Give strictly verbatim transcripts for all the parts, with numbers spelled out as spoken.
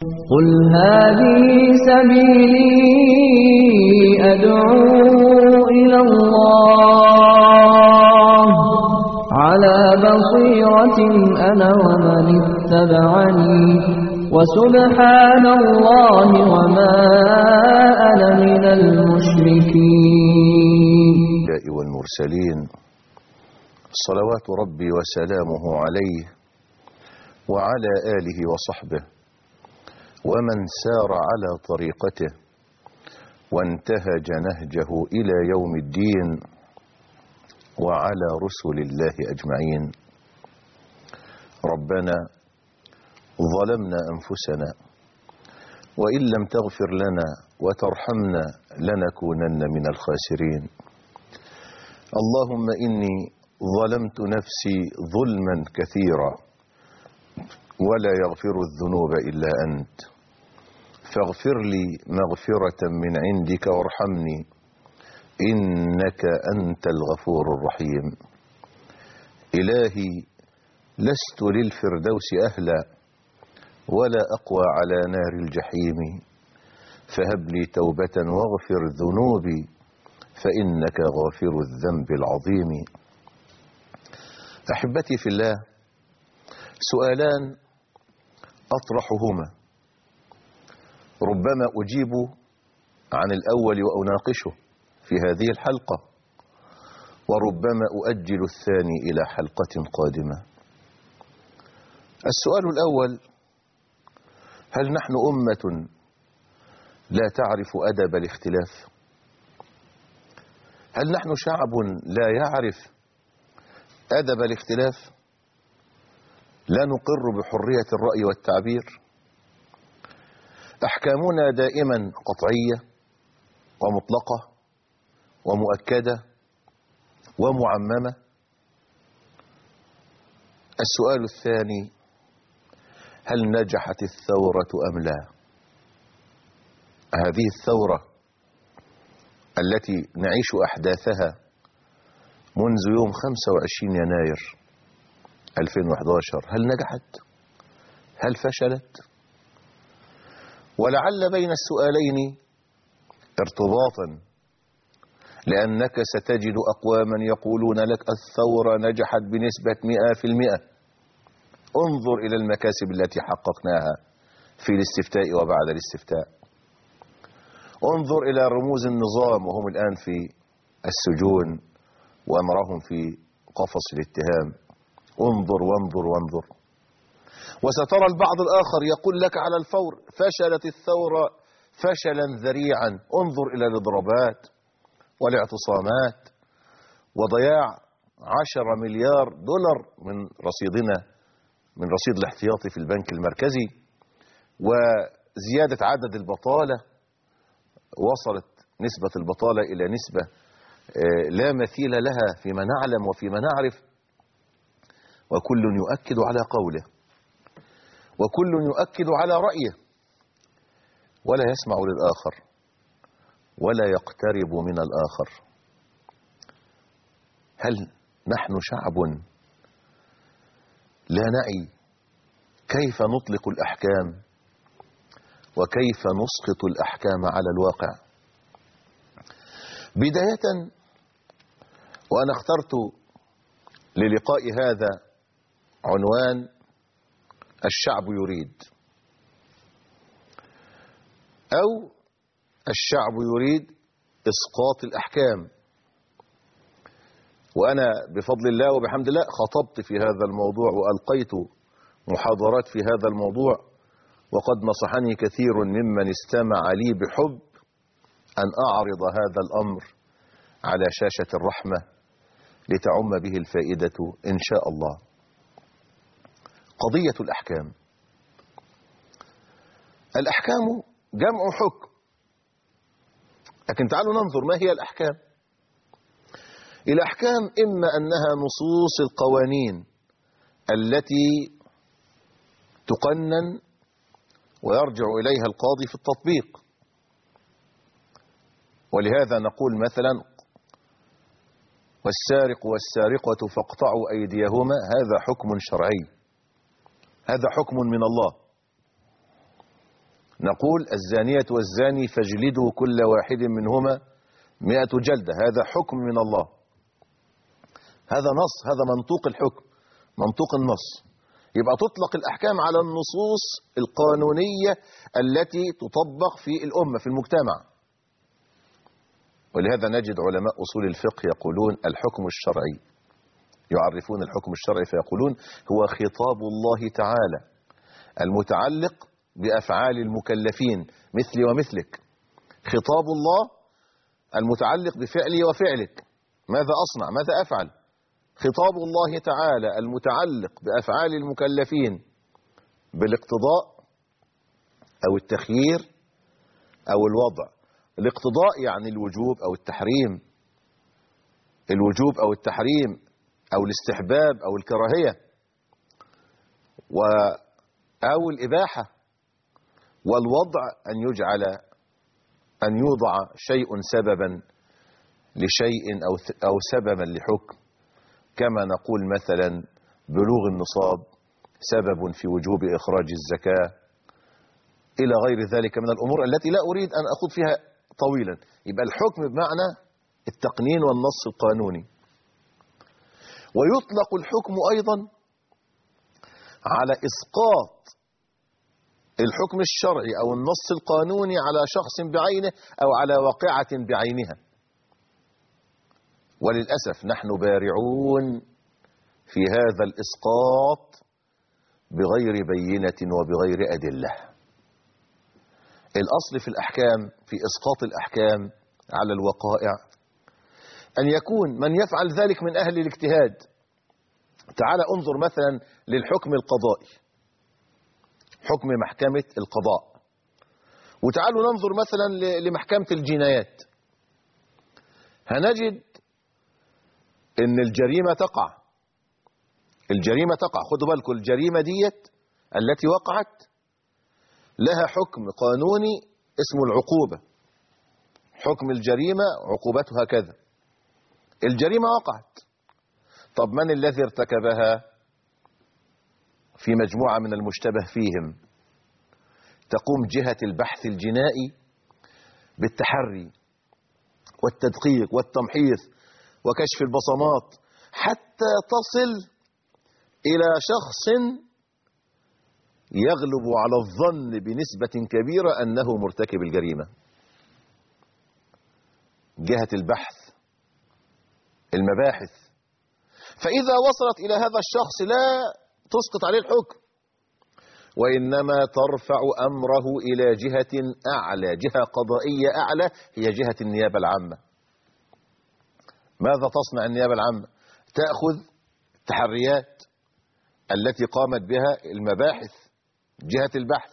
قل هذه سبيلي أدعو إلى الله على بصيرة أنا ومن اتبعني وسبحان الله وما أنا من المشركين. والمرسلين صلوات ربي وسلامه عليه وعلى آله وصحبه ومن سار على طريقته وانتهج نهجه إلى يوم الدين وعلى رسل الله أجمعين. ربنا ظلمنا أنفسنا وإن لم تغفر لنا وترحمنا لنكونن من الخاسرين. اللهم إني ظلمت نفسي ظلما كثيرا ولا يغفر الذنوب إلا أنت، فاغفر لي مغفرة من عندك وارحمني إنك أنت الغفور الرحيم. إلهي لست للفردوس أهلا ولا أقوى على نار الجحيم، فهب لي توبة واغفر ذنوبي فإنك غافر الذنب العظيم. أحبتي في الله، سؤالان أطرحهما ربما أجيب عن الأول وأناقشه في هذه الحلقة، وربما أؤجل الثاني إلى حلقة قادمة. السؤال الأول: هل نحن أمة لا تعرف أدب الاختلاف؟ هل نحن شعب لا يعرف أدب الاختلاف؟ لا نقر بحرية الرأي والتعبير؟ أحكامنا دائما قطعية ومطلقة ومؤكدة ومعممة. السؤال الثاني: هل نجحت الثورة أم لا؟ هذه الثورة التي نعيش أحداثها منذ يوم خمسة وعشرين يناير ألفين وإحدى عشر، هل نجحت؟ هل فشلت؟ ولعل بين السؤالين ارتباطا، لأنك ستجد أقواما يقولون لك الثورة نجحت بنسبة مئة في المئة. انظر إلى المكاسب التي حققناها في الاستفتاء وبعد الاستفتاء. انظر إلى رموز النظام وهم الآن في السجون وأمرهم في قفص الاتهام. انظر وانظر وانظر. وسترى البعض الآخر يقول لك على الفور فشلت الثورة فشلا ذريعا. انظر إلى الإضرابات والاعتصامات وضياع عشرة مليار دولار من رصيدنا، من رصيد الاحتياطي في البنك المركزي، وزيادة عدد البطالة. وصلت نسبة البطالة إلى نسبة لا مثيل لها فيما نعلم وفيما نعرف، وكل يؤكد على قوله وكل يؤكد على رأيه، ولا يسمع للآخر ولا يقترب من الآخر. هل نحن شعب لا نعي كيف نطلق الأحكام وكيف نسقط الأحكام على الواقع؟ بداية، وأنا اخترت للقاء هذا عنوان الشعب يريد، أو الشعب يريد إسقاط الأحكام. وأنا بفضل الله وبحمد الله خطبت في هذا الموضوع وألقيت محاضرات في هذا الموضوع، وقد نصحني كثير ممن استمع لي بحب أن أعرض هذا الأمر على شاشة الرحمة لتعم به الفائدة إن شاء الله. قضية الأحكام. الأحكام جمع حكم، لكن تعالوا ننظر ما هي الأحكام. الأحكام إما أنها نصوص القوانين التي تقنن ويرجع إليها القاضي في التطبيق، ولهذا نقول مثلا: والسارق والسارقة فاقطعوا أيديهما، هذا حكم شرعي، هذا حكم من الله. نقول الزانية والزاني فاجلدوا كل واحد منهما مئة جلدة، هذا حكم من الله، هذا نص، هذا منطوق الحكم، منطوق النص. يبقى تطلق الأحكام على النصوص القانونية التي تطبق في الأمة في المجتمع. ولهذا نجد علماء أصول الفقه يقولون الحكم الشرعي، يعرفون الحكم الشرعي فيقولون هو خطاب الله تعالى المتعلق بأفعال المكلفين مثلي ومثلك، خطاب الله المتعلق بفعلي وفعلك، ماذا أصنع ماذا أفعل، خطاب الله تعالى المتعلق بأفعال المكلفين بالاقتضاء أو التخيير أو الوضع. الاقتضاء يعني الوجوب أو التحريم، الوجوب أو التحريم أو الاستحباب أو الكراهية و أو الإباحة. والوضع أن يجعل أن يوضع شيء سببا لشيء أو أو سببا لحكم، كما نقول مثلا بلوغ النصاب سبب في وجوب إخراج الزكاة إلى غير ذلك من الأمور التي لا أريد أن أخوض فيها طويلا. يبقى الحكم بمعنى التقنين والنص القانوني. ويطلق الحكم أيضا على إسقاط الحكم الشرعي أو النص القانوني على شخص بعينه أو على واقعة بعينها. وللأسف نحن بارعون في هذا الإسقاط بغير بينة وبغير أدلة. الأصل في الأحكام، في إسقاط الأحكام على الوقائع، أن يكون من يفعل ذلك من أهل الاجتهاد. تعال انظر مثلا للحكم القضائي، حكم محكمة القضاء، وتعالوا ننظر مثلا لمحكمة الجنايات. هنجد ان الجريمة تقع، الجريمة تقع خدوا بالكم، الجريمة ديت التي وقعت لها حكم قانوني اسمه العقوبة، حكم الجريمة عقوبتها كذا. الجريمة وقعت، طب من الذي ارتكبها؟ في مجموعة من المشتبه فيهم تقوم جهة البحث الجنائي بالتحري والتدقيق والتمحيص وكشف البصمات حتى تصل إلى شخص يغلب على الظن بنسبة كبيرة أنه مرتكب الجريمة. جهة البحث المباحث، فإذا وصلت إلى هذا الشخص لا تسقط عليه الحكم، وإنما ترفع أمره إلى جهة أعلى، جهة قضائية أعلى، هي جهة النيابة العامة. ماذا تصنع النيابة العامة؟ تأخذ التحريات التي قامت بها المباحث جهة البحث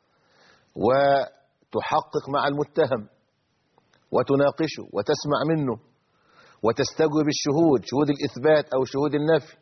وتحقق مع المتهم وتناقشه وتسمع منه وتستجوب الشهود، شهود الإثبات أو شهود النفي،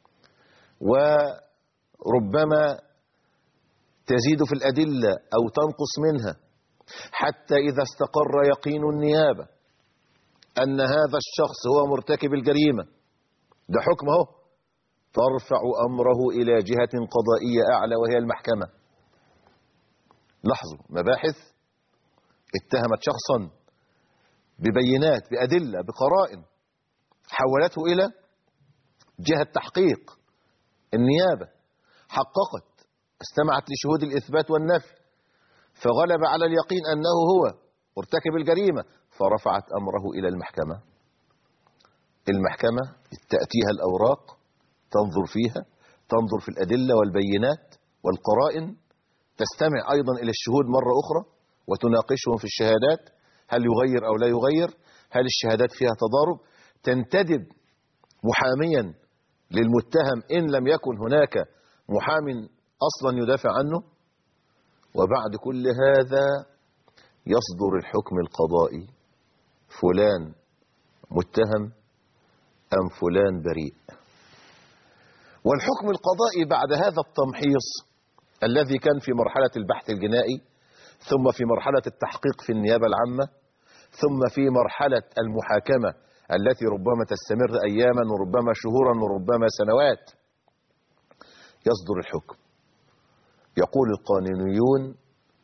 وربما تزيد في الأدلة أو تنقص منها، حتى إذا استقر يقين النيابة أن هذا الشخص هو مرتكب الجريمة، ده حكم اهو، ترفع أمره إلى جهة قضائية أعلى وهي المحكمة. لاحظوا، مباحث اتهمت شخصا ببينات بأدلة بقرائن، حولته إلى جهة تحقيق النيابة، حققت، استمعت لشهود الإثبات والنفي، فغلب على اليقين أنه هو مرتكب الجريمة، فرفعت أمره إلى المحكمة. المحكمة تأتيها الأوراق، تنظر فيها، تنظر في الأدلة والبينات والقرائن، تستمع أيضا إلى الشهود مرة أخرى وتناقشهم في الشهادات، هل يغير أو لا يغير، هل الشهادات فيها تضارب، تنتدب محاميا للمتهم إن لم يكن هناك محام أصلا يدافع عنه. وبعد كل هذا يصدر الحكم القضائي، فلان متهم أم فلان بريء. والحكم القضائي بعد هذا التمحيص الذي كان في مرحلة البحث الجنائي، ثم في مرحلة التحقيق في النيابة العامة، ثم في مرحلة المحاكمة التي ربما تستمر أياما وربما شهورا وربما سنوات، يصدر الحكم. يقول القانونيون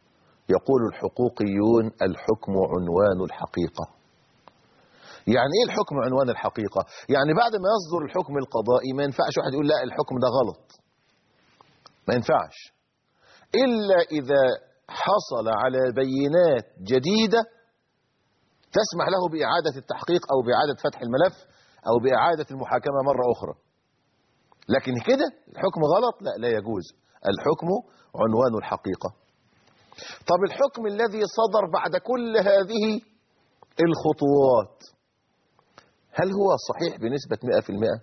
يقول الحقوقيون الحكم عنوان الحقيقة. يعني ايه الحكم عنوان الحقيقة؟ يعني بعد ما يصدر الحكم القضائي ما ينفعش واحد يقول لا الحكم ده غلط، ما ينفعش إلا إذا حصل على بينات جديدة تسمح له بإعادة التحقيق أو بإعادة فتح الملف أو بإعادة المحاكمة مرة أخرى. لكن كده الحكم غلط، لا لا يجوز. الحكم عنوان الحقيقة. طب الحكم الذي صدر بعد كل هذه الخطوات هل هو صحيح بنسبة مئة في المئة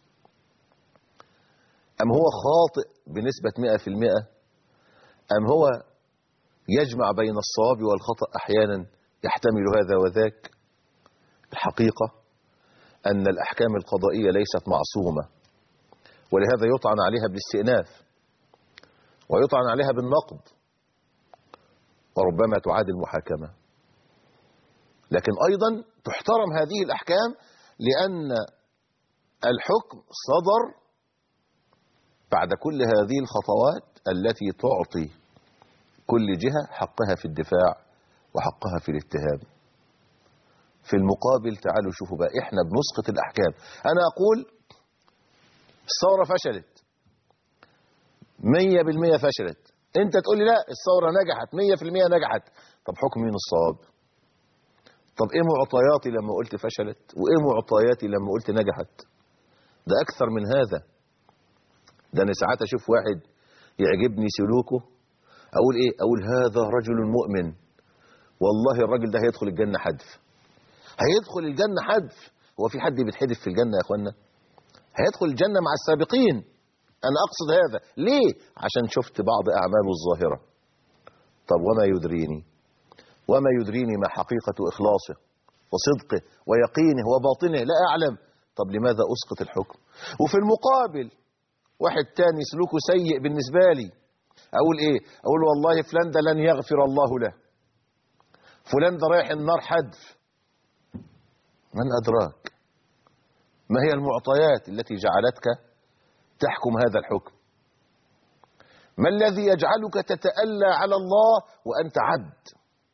أم هو خاطئ بنسبة مئة في المئة أم هو يجمع بين الصواب والخطأ أحيانا يحتمل هذا وذاك؟ الحقيقة أن الأحكام القضائية ليست معصومة، ولهذا يطعن عليها بالاستئناف ويطعن عليها بالنقض وربما تعاد المحاكمة. لكن أيضا تحترم هذه الأحكام لأن الحكم صدر بعد كل هذه الخطوات التي تعطي كل جهة حقها في الدفاع وحقها في الاتهام. في المقابل تعالوا شوفوا بقى، احنا بنسقط الأحكام. أنا أقول الثورة فشلت مية بالمية، فشلت. انت تقول لي لا الثورة نجحت مية في المية، نجحت. طب حكم مين الصواب؟ طب ايه معطياتي لما قلت فشلت وايه معطياتي لما قلت نجحت؟ ده اكثر من هذا. ده انا ساعات اشوف واحد يعجبني سلوكه اقول ايه؟ اقول هذا رجل مؤمن، والله الراجل ده هيدخل الجنة حدف. هيدخل الجنة حدف. هو في حد بيتحدف في الجنة يا اخوانا؟ هيدخل الجنة مع السابقين. انا اقصد هذا ليه؟ عشان شفت بعض اعماله الظاهرة. طب وما يدريني وما يدريني ما حقيقة إخلاصه وصدقه ويقينه وباطنه؟ لا أعلم. طب لماذا أسقط الحكم؟ وفي المقابل واحد تاني سلوكه سيء بالنسبة لي أقول إيه؟ أقول والله فلان ده لن يغفر الله له، فلان ده رايح النار حدف. من أدراك؟ ما هي المعطيات التي جعلتك تحكم هذا الحكم؟ ما الذي يجعلك تتألى على الله وأنت عبد؟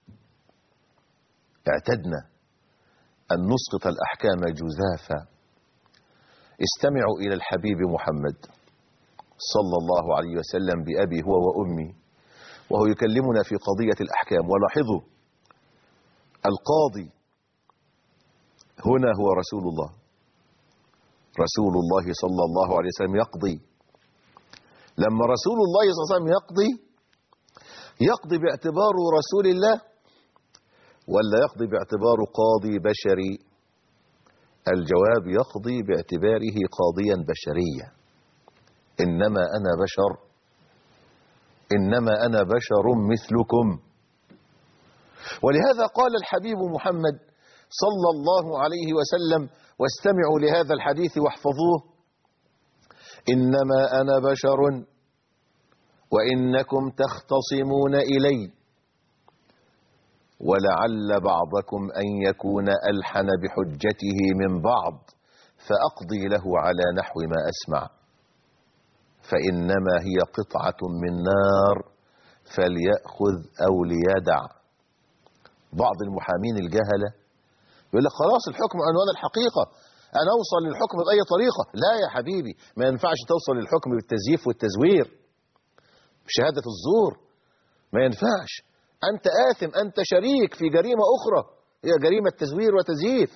اعتدنا أن نسقط الأحكام جزافا. استمعوا إلى الحبيب محمد صلى الله عليه وسلم بأبي هو وأمي وهو يكلمنا في قضية الأحكام. ولاحظوا القاضي هنا هو رسول الله، رسول الله صلى الله عليه وسلم يقضي. لما رسول الله صلى الله عليه وسلم يقضي يقضي باعتباره رسول الله ولا يقضي باعتباره قاضي بشري؟ الجواب يقضي باعتباره قاضيا بشريا. إنما أنا بشر، إنما أنا بشر مثلكم. ولهذا قال الحبيب محمد صلى الله عليه وسلم، واستمعوا لهذا الحديث واحفظوه: إنما أنا بشر وإنكم تختصمون إلي، ولعل بعضكم أن يكون ألحن بحجته من بعض، فأقضي له على نحو ما أسمع، فإنما هي قطعة من نار فليأخذ أو ليدع. بعض المحامين الجهلة يقول لك خلاص الحكم عنوان الحقيقة، أنا أوصل للحكم بأي طريقة. لا يا حبيبي، ما ينفعش توصل للحكم بالتزييف والتزوير، بشهادة الزور، ما ينفعش. أنت آثم، أنت شريك في جريمة أخرى هي جريمة تزوير وتزييف.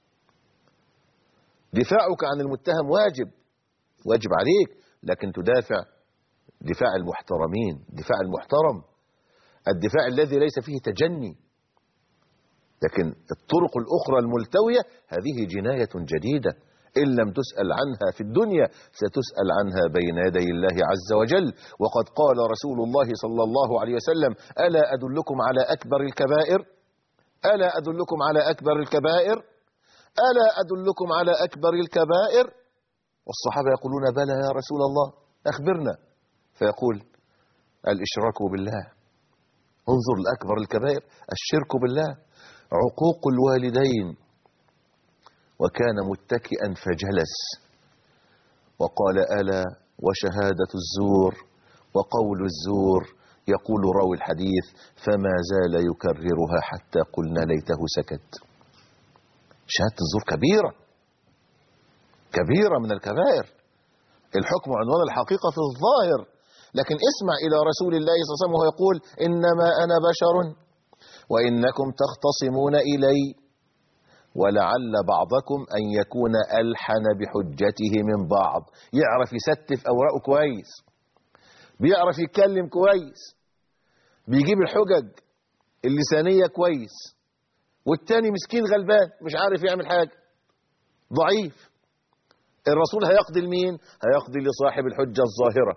دفاعك عن المتهم واجب، واجب عليك، لكن تدافع دفاع المحترمين، دفاع المحترم، الدفاع الذي ليس فيه تجني. لكن الطرق الأخرى الملتوية هذه جناية جديدة، إن لم تسأل عنها في الدنيا ستسأل عنها بين يدي الله عز وجل. وقد قال رسول الله صلى الله عليه وسلم: ألا أدلكم على أكبر الكبائر؟ ألا أدلكم على أكبر الكبائر؟ ألا أدلكم على أكبر الكبائر؟ والصحابة يقولون: بلى يا رسول الله، أخبرنا. فيقول: الإشراك بالله. انظر لأكبر الكبائر، الشرك بالله، عقوق الوالدين. وكان متكئا فجلس وقال: ألا وشهادة الزور وقول الزور يقول راوي الحديث: فما زال يكررها حتى قلنا ليته سكت. شهادة الزور كبيرة كبيرة من الكبائر. الحكم عنوان الحقيقة في الظاهر، لكن اسمع إلى رسول الله صلى الله عليه وسلم وهو يقول: إنما أنا بشر وإنكم تختصمون إلي، ولعل بعضكم أن يكون ألحن بحجته من بعض. يعرف يستف أوراقه كويس، بيعرف يتكلم كويس، بيجيب الحجج اللسانية كويس، والتاني مسكين غلبان مش عارف يعمل حاجة، ضعيف. الرسول هيقضي لمين؟ هيقضي لصاحب الحجة الظاهرة،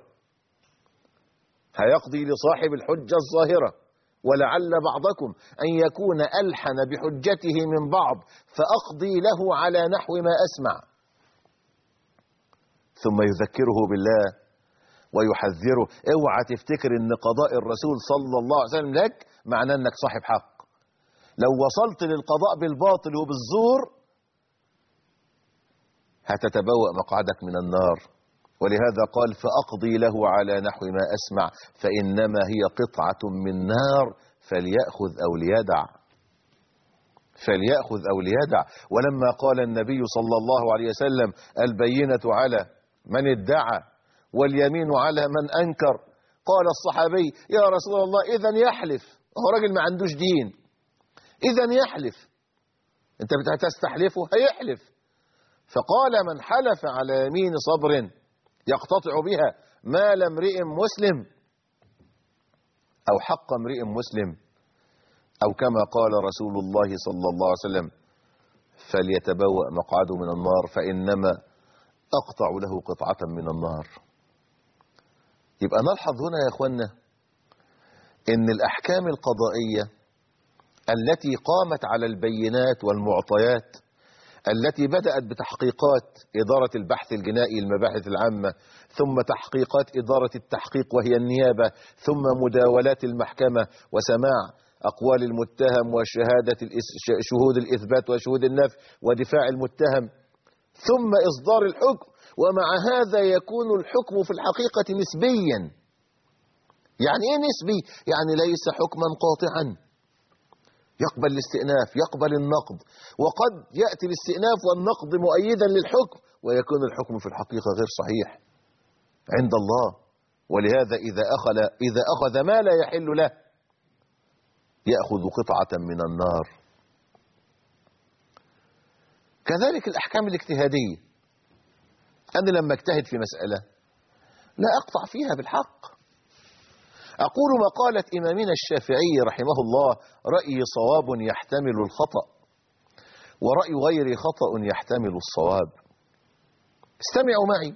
هيقضي لصاحب الحجة الظاهرة. ولعل بعضكم أن يكون ألحن بحجته من بعض فأقضي له على نحو ما أسمع. ثم يذكره بالله ويحذره: اوعى تفتكر ان قضاء الرسول صلى الله عليه وسلم لك معناه انك صاحب حق. لو وصلت للقضاء بالباطل وبالزور هتتبوأ مقعدك من النار. ولهذا قال: فأقضي له على نحو ما أسمع فإنما هي قطعة من نار فليأخذ أو ليدع، فليأخذ أو ليدع. ولما قال النبي صلى الله عليه وسلم: البينة على من ادعى واليمين على من أنكر، قال الصحابي: يا رسول الله إذن يحلف. هو راجل ما عندوش دين، إذن يحلف. أنت بتستحلفه هيحلف. فقال: من حلف على يمين صبر يقتطع بها مال امرئ مسلم أو حق امرئ مسلم، أو كما قال رسول الله صلى الله عليه وسلم: فليتبوأ مقعده من النار فإنما أقطع له قطعة من النار. يبقى نلحظ هنا يا أخوانا إن الأحكام القضائية التي قامت على البينات والمعطيات، التي بدأت بتحقيقات إدارة البحث الجنائي المباحث العامة، ثم تحقيقات إدارة التحقيق وهي النيابة، ثم مداولات المحكمة وسماع أقوال المتهم وشهادة شهود الإثبات وشهود النفي ودفاع المتهم، ثم إصدار الحكم. ومع هذا يكون الحكم في الحقيقة نسبيا. يعني إيه نسبي؟ يعني ليس حكما قاطعا يقبل الاستئناف يقبل النقض، وقد يأتي الاستئناف والنقض مؤيدا للحكم ويكون الحكم في الحقيقة غير صحيح عند الله. ولهذا إذا أخذ, إذا أخذ ما لا يحل له يأخذ قطعة من النار. كذلك الأحكام الاجتهادية، أنا لما اجتهد في مسألة لا أقطع فيها بالحق، أقول مقالة إمامنا الشافعي رحمه الله: رأيي صواب يحتمل الخطأ، ورأي غيري خطأ يحتمل الصواب. استمعوا معي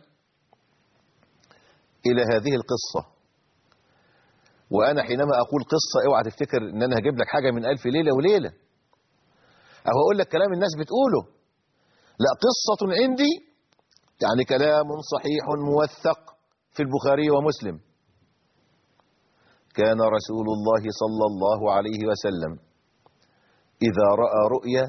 إلى هذه القصة. وأنا حينما أقول قصة اوعى تفتكر إن أنا هجيب لك حاجة من ألف ليلة وليلة أو أقول لك كلام الناس بتقوله، لا، قصة عندي يعني كلام صحيح موثق في البخاري ومسلم. كان رسول الله صلى الله عليه وسلم إذا رأى رؤيا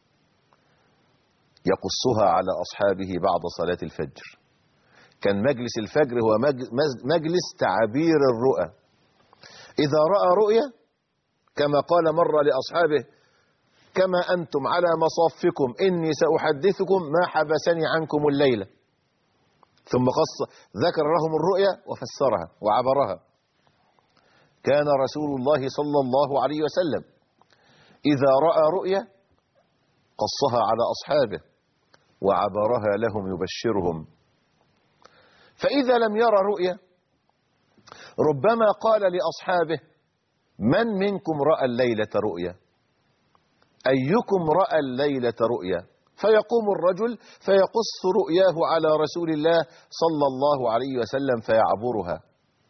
يقصها على أصحابه بعد صلاة الفجر. كان مجلس الفجر هو مجلس تعبير الرؤى. إذا رأى رؤيا كما قال مرة لأصحابه: كما أنتم على مصافكم إني سأحدثكم ما حبسني عنكم الليلة. ثم قص ذكر لهم الرؤيا وفسرها وعبرها. كان رسول الله صلى الله عليه وسلم إذا رأى رؤيا قصها على أصحابه وعبرها لهم يبشرهم. فإذا لم يرى رؤيا ربما قال لأصحابه: من منكم رأى الليلة رؤيا؟ أيكم رأى الليلة رؤيا؟ فيقوم الرجل فيقص رؤياه على رسول الله صلى الله عليه وسلم فيعبرها.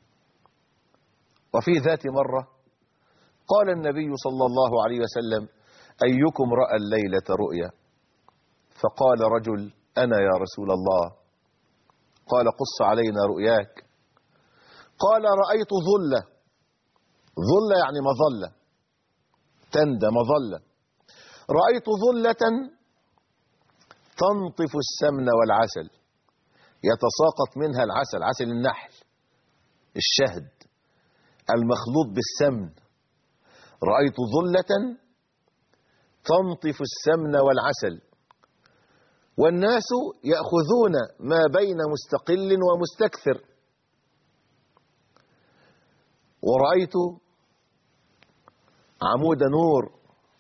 وفي ذات مرة قال النبي صلى الله عليه وسلم: أيكم رأى الليلة رؤيا؟ فقال رجل: أنا يا رسول الله. قال: قص علينا رؤياك. قال: رأيت ظلة. ظلة يعني مظلة، تندى مظلة. رأيت ظلة تنطف السمن والعسل، يتساقط منها العسل، عسل النحل، الشهد، المخلوط بالسمن. رأيت ظلة تنطف السمن والعسل، والناس يأخذون ما بين مستقل ومستكثر. ورأيت عمود نور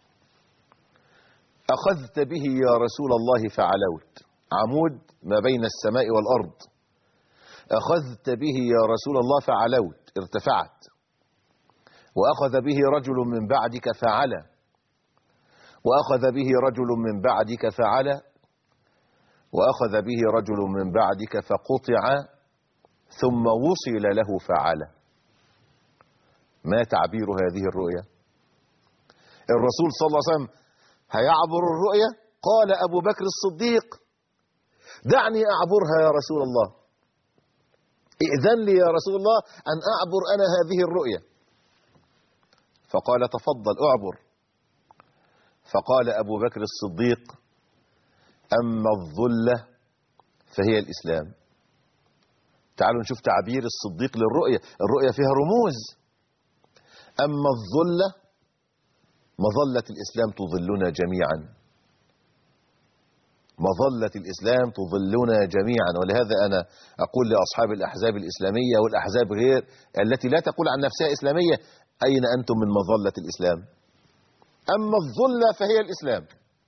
أخذت به يا رسول الله فعلوت، عمود ما بين السماء والأرض، أخذت به يا رسول الله فعلوت، ارتفعت. وأخذ به رجل من بعدك فعلى، وأخذ به رجل من بعدك فعلى، وأخذ به رجل من بعدك فقطع، ثم وصل له فعلى. ما تعبير هذه الرؤيا؟ الرسول صلى الله عليه وسلم هيعبر الرؤيا، قال أبو بكر الصديق: دعني أعبرها يا رسول الله، ائذن لي يا رسول الله أن أعبر أنا هذه الرؤيا. فقال: تفضل أعبر. فقال أبو بكر الصديق: أما الظلة فهي الإسلام. تعالوا نشوف تعبير الصديق للرؤيا، الرؤيا فيها رموز. أما الظلة، مظلة الإسلام تظلنا جميعا، مظلة الإسلام تظلنا جميعا. ولهذا أنا أقول لأصحاب الأحزاب الإسلامية والأحزاب غير التي لا تقول عن نفسها إسلامية: أين أنتم من مظلة الإسلام؟ أما الظلة فهي الإسلام.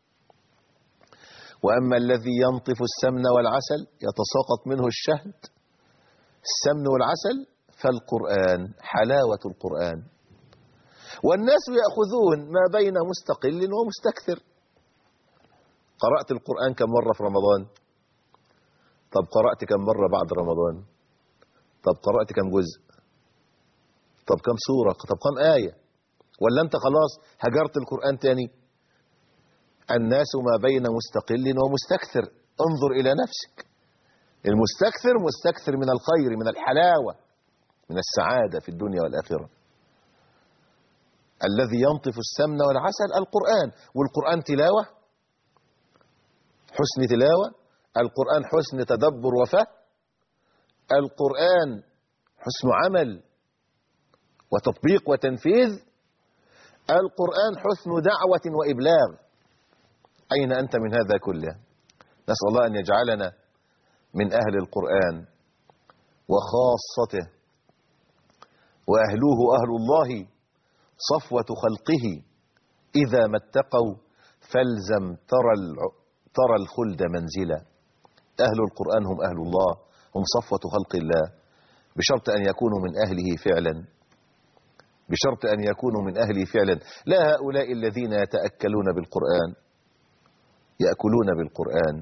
وأما الذي ينطف السمن والعسل يتساقط منه الشهد، السمن والعسل، فالقرآن، حلاوة القرآن. والناس يأخذون ما بين مستقل ومستكثر. قرأت القرآن كم مرة في رمضان؟ طب قرأت كم مرة بعد رمضان؟ طب قرأت كم جزء؟ طب كم سورة؟ طب كم آية؟ ولا أنت خلاص هجرت القرآن تاني؟ الناس ما بين مستقل ومستكثر. انظر إلى نفسك. المستكثر مستكثر من الخير، من الحلاوة، من السعادة في الدنيا والآخرة. الذي ينطف السمن والعسل القرآن. والقرآن تلاوة، حسن تلاوة. القرآن حسن تدبر وفهم. القرآن حسن عمل وتطبيق وتنفيذ. القرآن حسن دعوة وإبلاغ. أين أنت من هذا كله؟ نسأل الله أن يجعلنا من أهل القرآن وخاصته، وأهلوه أهل الله صفوة خلقه. إذا ما اتقوا فالزم ترى ترى الخلد منزلا. أهل القرآن هم أهل الله، هم صفوة خلق الله، بشرط أن يكونوا من أهله فعلا، بشرط أن يكونوا من أهله فعلا. لا هؤلاء الذين يتأكلون بالقرآن، يأكلون بالقرآن.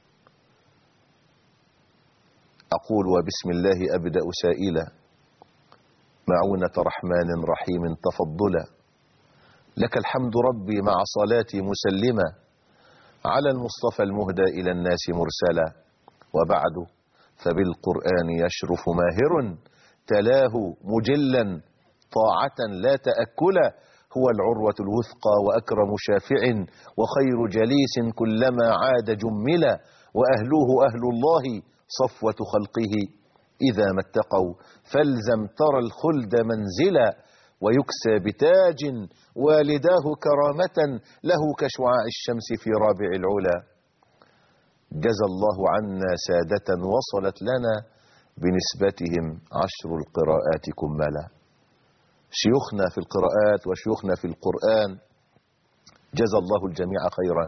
أقول وبسم الله أبدأ سائلا، معونة رحمن رحيم تفضلا، لك الحمد ربي مع صلاتي مسلمة، على المصطفى المهدى إلى الناس مرسلا. وبعد، فبالقرآن يشرف ماهر، تلاه مجلا طاعة لا تأكلا، هو العروة الوثقى وأكرم شافع، وخير جليس كلما عاد جملا، وأهلوه أهل الله صفوة خلقه. إذا ما اتقوا فالزم ترى الخلد منزلا، ويكسى بتاج والداه كرامة، له كشعاع الشمس في رابع العلا. جزى الله عنا سادة وصلت لنا، بنسبتهم عشر القراءات كملا. شيوخنا في القراءات وشيوخنا في القرآن جزى الله الجميع خيرا.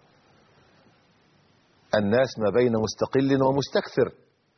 الناس ما بين مستقل ومستكثر.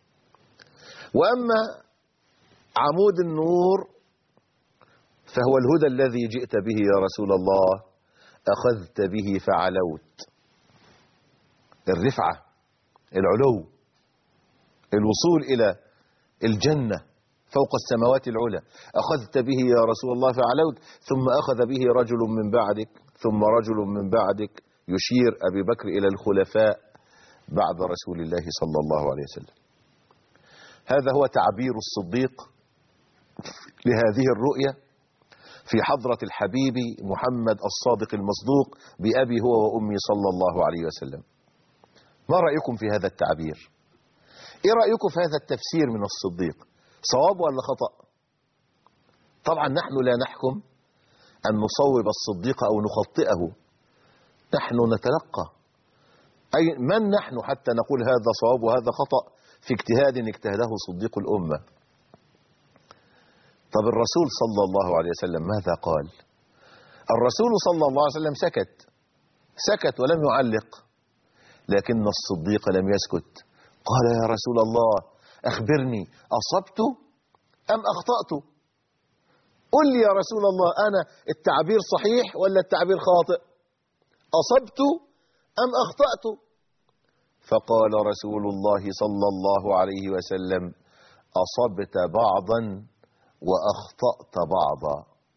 وأما عمود النور فهو الهدى الذي جئت به يا رسول الله، أخذت به فعلوت. الرفعة، العلو، الوصول إلى الجنة فوق السماوات العلى. أخذت به يا رسول الله فعلوت، ثم أخذ به رجل من بعدك، ثم رجل من بعدك، يشير أبي بكر إلى الخلفاء بعد رسول الله صلى الله عليه وسلم. هذا هو تعبير الصديق لهذه الرؤية في حضرة الحبيب محمد الصادق المصدوق بأبي هو وأمي صلى الله عليه وسلم. ما رأيكم في هذا التعبير؟ إيه رأيكم في هذا التفسير من الصديق؟ صواب ولا خطأ؟ طبعا نحن لا نحكم أن نصوب الصديق أو نخطئه، نحن نتلقى. أي من نحن حتى نقول هذا صواب وهذا خطأ في اجتهاد اجتهده صديق الأمة؟ طب الرسول صلى الله عليه وسلم ماذا قال؟ الرسول صلى الله عليه وسلم سكت سكت ولم يعلق، لكن الصديق لم يسكت، قال يا رسول الله أخبرني أصبت أم أخطأت؟ قل لي يا رسول الله أنا التعبير صحيح ولا التعبير خاطئ؟ أصبت أم أخطأت؟ فقال رسول الله صلى الله عليه وسلم أصبت بعضا وأخطأت بعضا.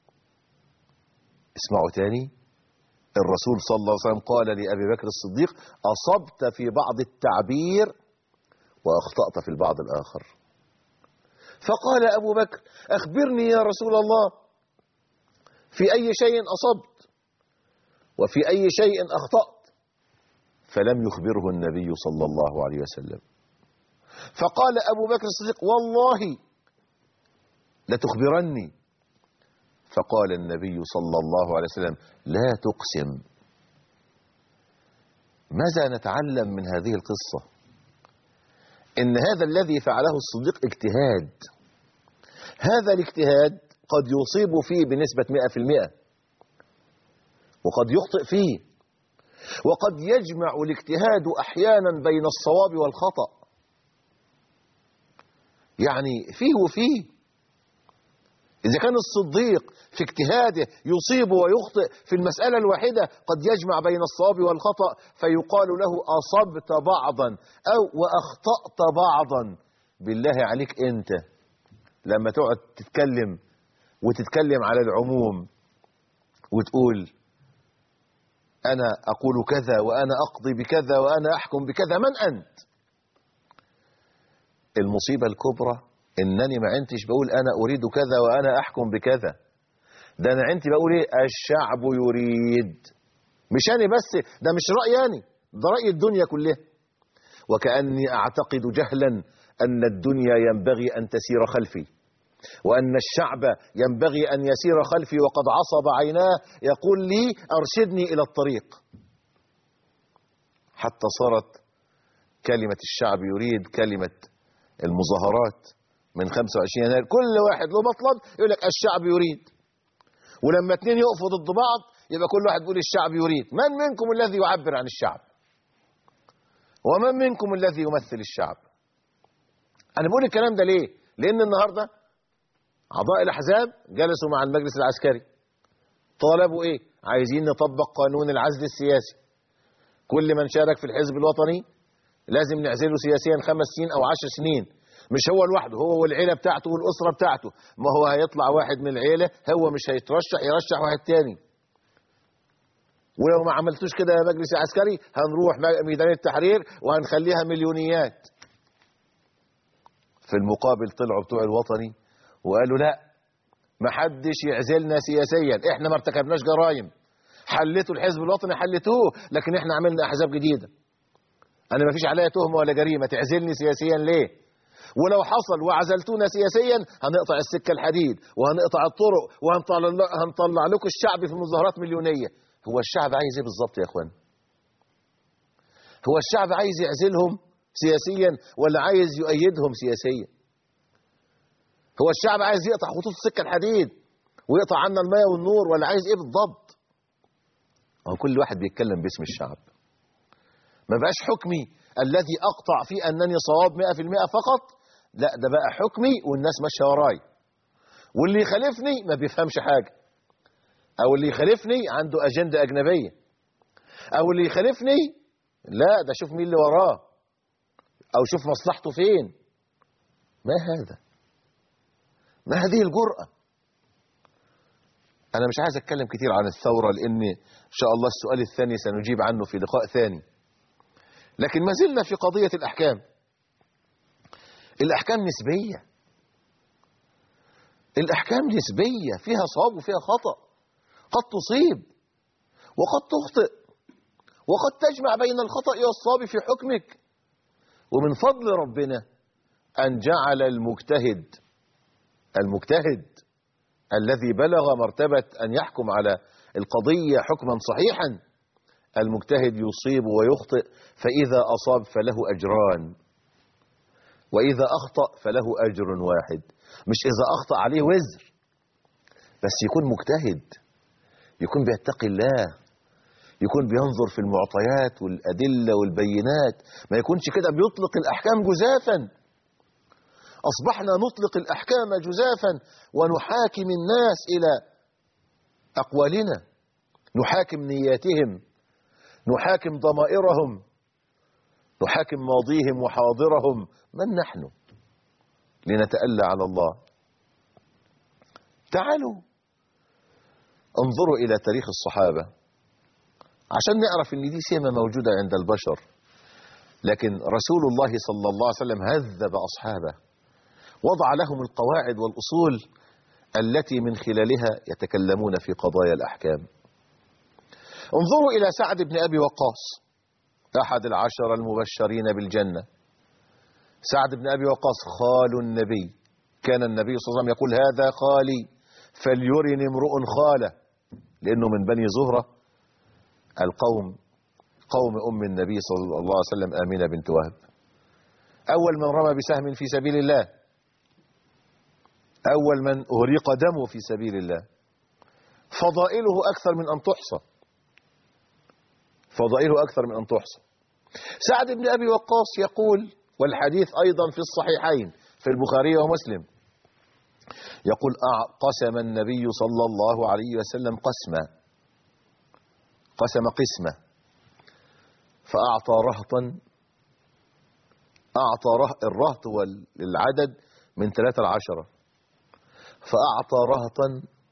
اسمعوا تاني، الرسول صلى الله عليه وسلم قال لأبي بكر الصديق أصبت في بعض التعبير وأخطأت في البعض الآخر. فقال أبو بكر أخبرني يا رسول الله في أي شيء أصبت وفي أي شيء أخطأت، فلم يخبره النبي صلى الله عليه وسلم. فقال أبو بكر الصديق والله لتخبرني. فقال النبي صلى الله عليه وسلم لا تقسم. ماذا نتعلم من هذه القصة؟ إن هذا الذي فعله الصديق اجتهاد، هذا الاجتهاد قد يصيب فيه بنسبة مئة في المئة وقد يخطئ فيه، وقد يجمع الاجتهاد أحيانا بين الصواب والخطأ، يعني فيه وفيه. إذا كان الصديق في اجتهاده يصيب ويخطئ في المسألة الواحدة، قد يجمع بين الصواب والخطأ فيقال له أصبت بعضا أو وأخطأت بعضا. بالله عليك أنت لما تقعد تتكلم وتتكلم على العموم وتقول أنا أقول كذا وأنا أقضي بكذا وأنا أحكم بكذا، من أنت؟ المصيبة الكبرى إنني ما عنتش بقول أنا أريد كذا وأنا أحكم بكذا، ده أنا عنتي بقول إيه؟ الشعب يريد. مش أنا بس، ده مش رأيي أنا، ده رأي الدنيا كلها. وكأني أعتقد جهلا أن الدنيا ينبغي أن تسير خلفي، وأن الشعب ينبغي أن يسير خلفي، وقد عصب عيناه يقول لي أرشدني إلى الطريق. حتى صارت كلمة الشعب يريد كلمة المظاهرات من خمسة وعشرين يناير، كل واحد له مطلب يقول لك الشعب يريد، ولما اتنين يقفوا ضد بعض يبقى كل واحد يقول الشعب يريد. من منكم الذي يعبر عن الشعب؟ ومن منكم الذي يمثل الشعب؟ أنا بقول الكلام ده ليه؟ لأن النهاردة أعضاء الأحزاب جلسوا مع المجلس العسكري، طالبوا إيه؟ عايزين نطبق قانون العزل السياسي، كل من شارك في الحزب الوطني لازم نعزله سياسيا خمس سنين أو عشر سنين. مش هو لوحده، هو والعيلة بتاعته والأسرة بتاعته، ما هو هيطلع واحد من العيلة هو مش هيترشح، يرشح واحد تاني. ولو ما عملتوش كده يا مجلس عسكري هنروح ميدان التحرير وهنخليها مليونيات. في المقابل طلعوا بتوع الوطني وقالوا لا، ما حدش يعزلنا سياسيا، احنا ما ارتكبناش جرائم، حلتوا الحزب الوطني حلتوه، لكن احنا عملنا احزاب جديدة، انا ما فيش عليا تهمة ولا جريمة، تعزلني سياسيا ليه؟ ولو حصل وعزلتونا سياسيا هنقطع السكة الحديد وهنقطع الطرق وهنطلع لكم الشعب في مظاهرات مليونية. هو الشعب عايز ايه بالظبط يا اخوان؟ هو الشعب عايز يعزلهم سياسيا ولا عايز يؤيدهم سياسيا؟ هو الشعب عايز يقطع خطوط السكة الحديد ويقطع عنا الماء والنور ولا عايز ايه بالضبط؟ هو كل واحد بيتكلم باسم الشعب. ما بقاش حكمي الذي اقطع فيه انني صواب مئة في المئة فقط، لا ده بقى حكمي والناس ماشيه وراي، واللي يخالفني ما بيفهمش حاجه، او اللي يخالفني عنده اجنده اجنبيه، او اللي يخالفني لا ده شوف مين اللي وراه او شوف مصلحته فين. ما هذا؟ ما هذه الجرأة؟ انا مش عايز اتكلم كتير عن الثورة لان ان شاء الله السؤال الثاني سنجيب عنه في لقاء ثاني، لكن ما زلنا في قضية الأحكام. الأحكام نسبية، الأحكام نسبية، فيها صواب وفيها خطأ، قد تصيب وقد تخطئ وقد تجمع بين الخطأ والصواب في حكمك. ومن فضل ربنا أن جعل المجتهد المجتهد الذي بلغ مرتبة أن يحكم على القضية حكما صحيحا. المجتهد يصيب ويخطئ، فإذا أصاب فله أجران، وإذا أخطأ فله أجر واحد. مش إذا أخطأ عليه وزر، بس يكون مجتهد، يكون بيتقي الله، يكون بينظر في المعطيات والأدلة والبينات، ما يكونش كده بيطلق الأحكام جزافا. أصبحنا نطلق الأحكام جزافا ونحاكم الناس إلى أقوالنا، نحاكم نياتهم، نحاكم ضمائرهم، نحاكم ماضيهم وحاضرهم. من نحن لنتألى على الله؟ تعالوا انظروا إلى تاريخ الصحابة عشان نعرف ان دي سمة موجودة عند البشر. لكن رسول الله صلى الله عليه وسلم هذب أصحابه، وضع لهم القواعد والأصول التي من خلالها يتكلمون في قضايا الأحكام. انظروا إلى سعد بن أبي وقاص، أحد العشر المبشرين بالجنة. سعد بن أبي وقاص خال النبي، كان النبي صلى الله عليه وسلم يقول هذا خالي فليرني امرؤ خاله، لأنه من بني زهرة القوم، قوم أم النبي صلى الله عليه وسلم آمنة بنت وهب. أول من رمى بسهم في سبيل الله، أول من أهريق دمه في سبيل الله. فضائله أكثر من أن تحصى، فضائله أكثر من أن تحصى. سعد بن أبي وقاص يقول، والحديث أيضا في الصحيحين في البخاري ومسلم، يقول قسم النبي صلى الله عليه وسلم قسمة، قسم قسمة فأعطى رهطا، أعطى ره الرهط والعدد من ثلاثة لعشرة، فأعطى رهطا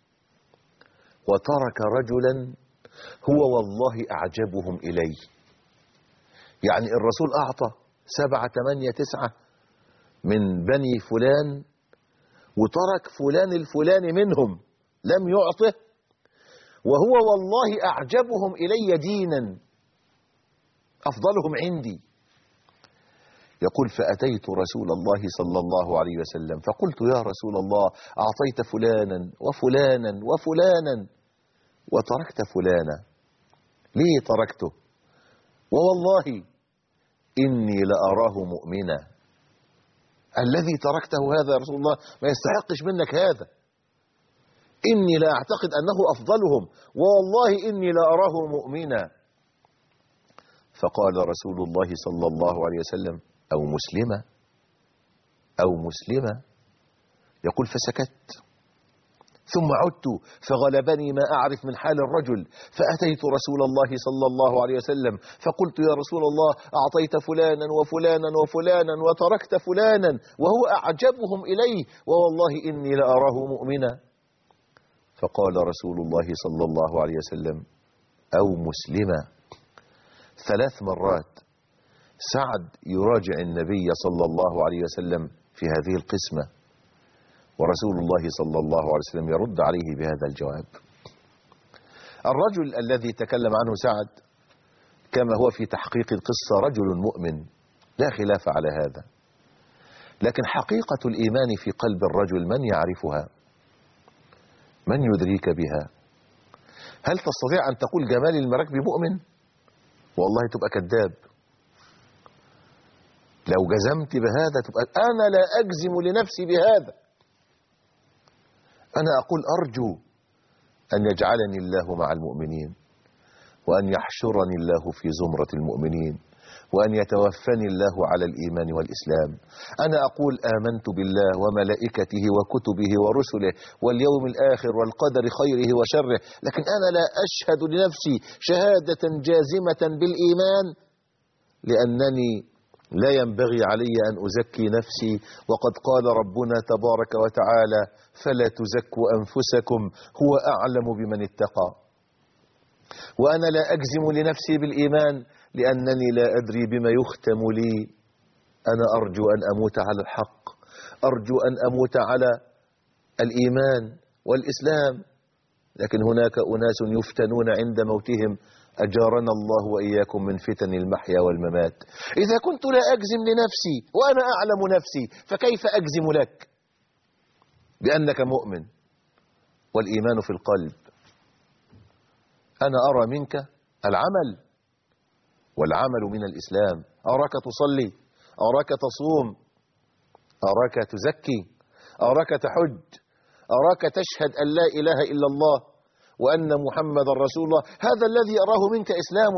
وترك رجلا هو والله أعجبهم إليه. يعني الرسول أعطى سبعة ثمانية تسعة من بني فلان، وترك فلان الفلاني منهم لم يعطه، وهو والله أعجبهم إلي دينا، أفضلهم عندي. يقول فأتيت رسول الله صلى الله عليه وسلم فقلت يا رسول الله أعطيت فلانا وفلانا وفلانا وتركت فلانا، ليه تركته؟ ووالله إني لأراه مؤمنا. الذي تركته هذا يا رسول الله ما يستحقش منك هذا، إني لا أعتقد أنه أفضلهم، والله إني لأراه مؤمنا. فقال رسول الله صلى الله عليه وسلم أو مسلمة أو مسلمة. يقول فسكت، ثم عدت فغلبني ما أعرف من حال الرجل، فأتيت رسول الله صلى الله عليه وسلم فقلت يا رسول الله أعطيت فلانا وفلانا وفلانا وتركت فلانا وهو أعجبهم إلي، ووالله إني لأراه مؤمنا. فقال رسول الله صلى الله عليه وسلم أو مسلمة. ثلاث مرات سعد يراجع النبي صلى الله عليه وسلم في هذه القسمة، ورسول الله صلى الله عليه وسلم يرد عليه بهذا الجواب. الرجل الذي تكلم عنه سعد كما هو في تحقيق القصة رجل مؤمن لا خلاف على هذا، لكن حقيقة الإيمان في قلب الرجل من يعرفها؟ من يدريك بها؟ هل تستطيع أن تقول جمال المراكبي مؤمن؟ والله تبقى كذاب. لو جزمت بهذا تبقى أنا لا أجزم لنفسي بهذا. أنا أقول أرجو أن يجعلني الله مع المؤمنين، وأن يحشرني الله في زمرة المؤمنين، وأن يتوفني الله على الإيمان والإسلام. أنا أقول آمنت بالله وملائكته وكتبه ورسله واليوم الآخر والقدر خيره وشره، لكن أنا لا أشهد لنفسي شهادة جازمة بالإيمان، لأنني لا ينبغي علي أن أزكي نفسي، وقد قال ربنا تبارك وتعالى فلا تزكوا أنفسكم هو أعلم بمن اتقى. وأنا لا أجزم لنفسي بالإيمان لأنني لا أدري بما يختم لي. أنا أرجو أن أموت على الحق، أرجو أن أموت على الإيمان والإسلام، لكن هناك أناس يفتنون عند موتهم، أجارنا الله وإياكم من فتن المحيا والممات. إذا كنت لا أجزم لنفسي وأنا أعلم نفسي، فكيف أجزم لك بأنك مؤمن والإيمان في القلب. أنا أرى منك العمل، والعمل من الإسلام. أراك تصلي، أراك تصوم، أراك تزكي، أراك تحج، أراك تشهد أن لا إله إلا الله وأن محمد رسول الله. هذا الذي أراه منك إسلام.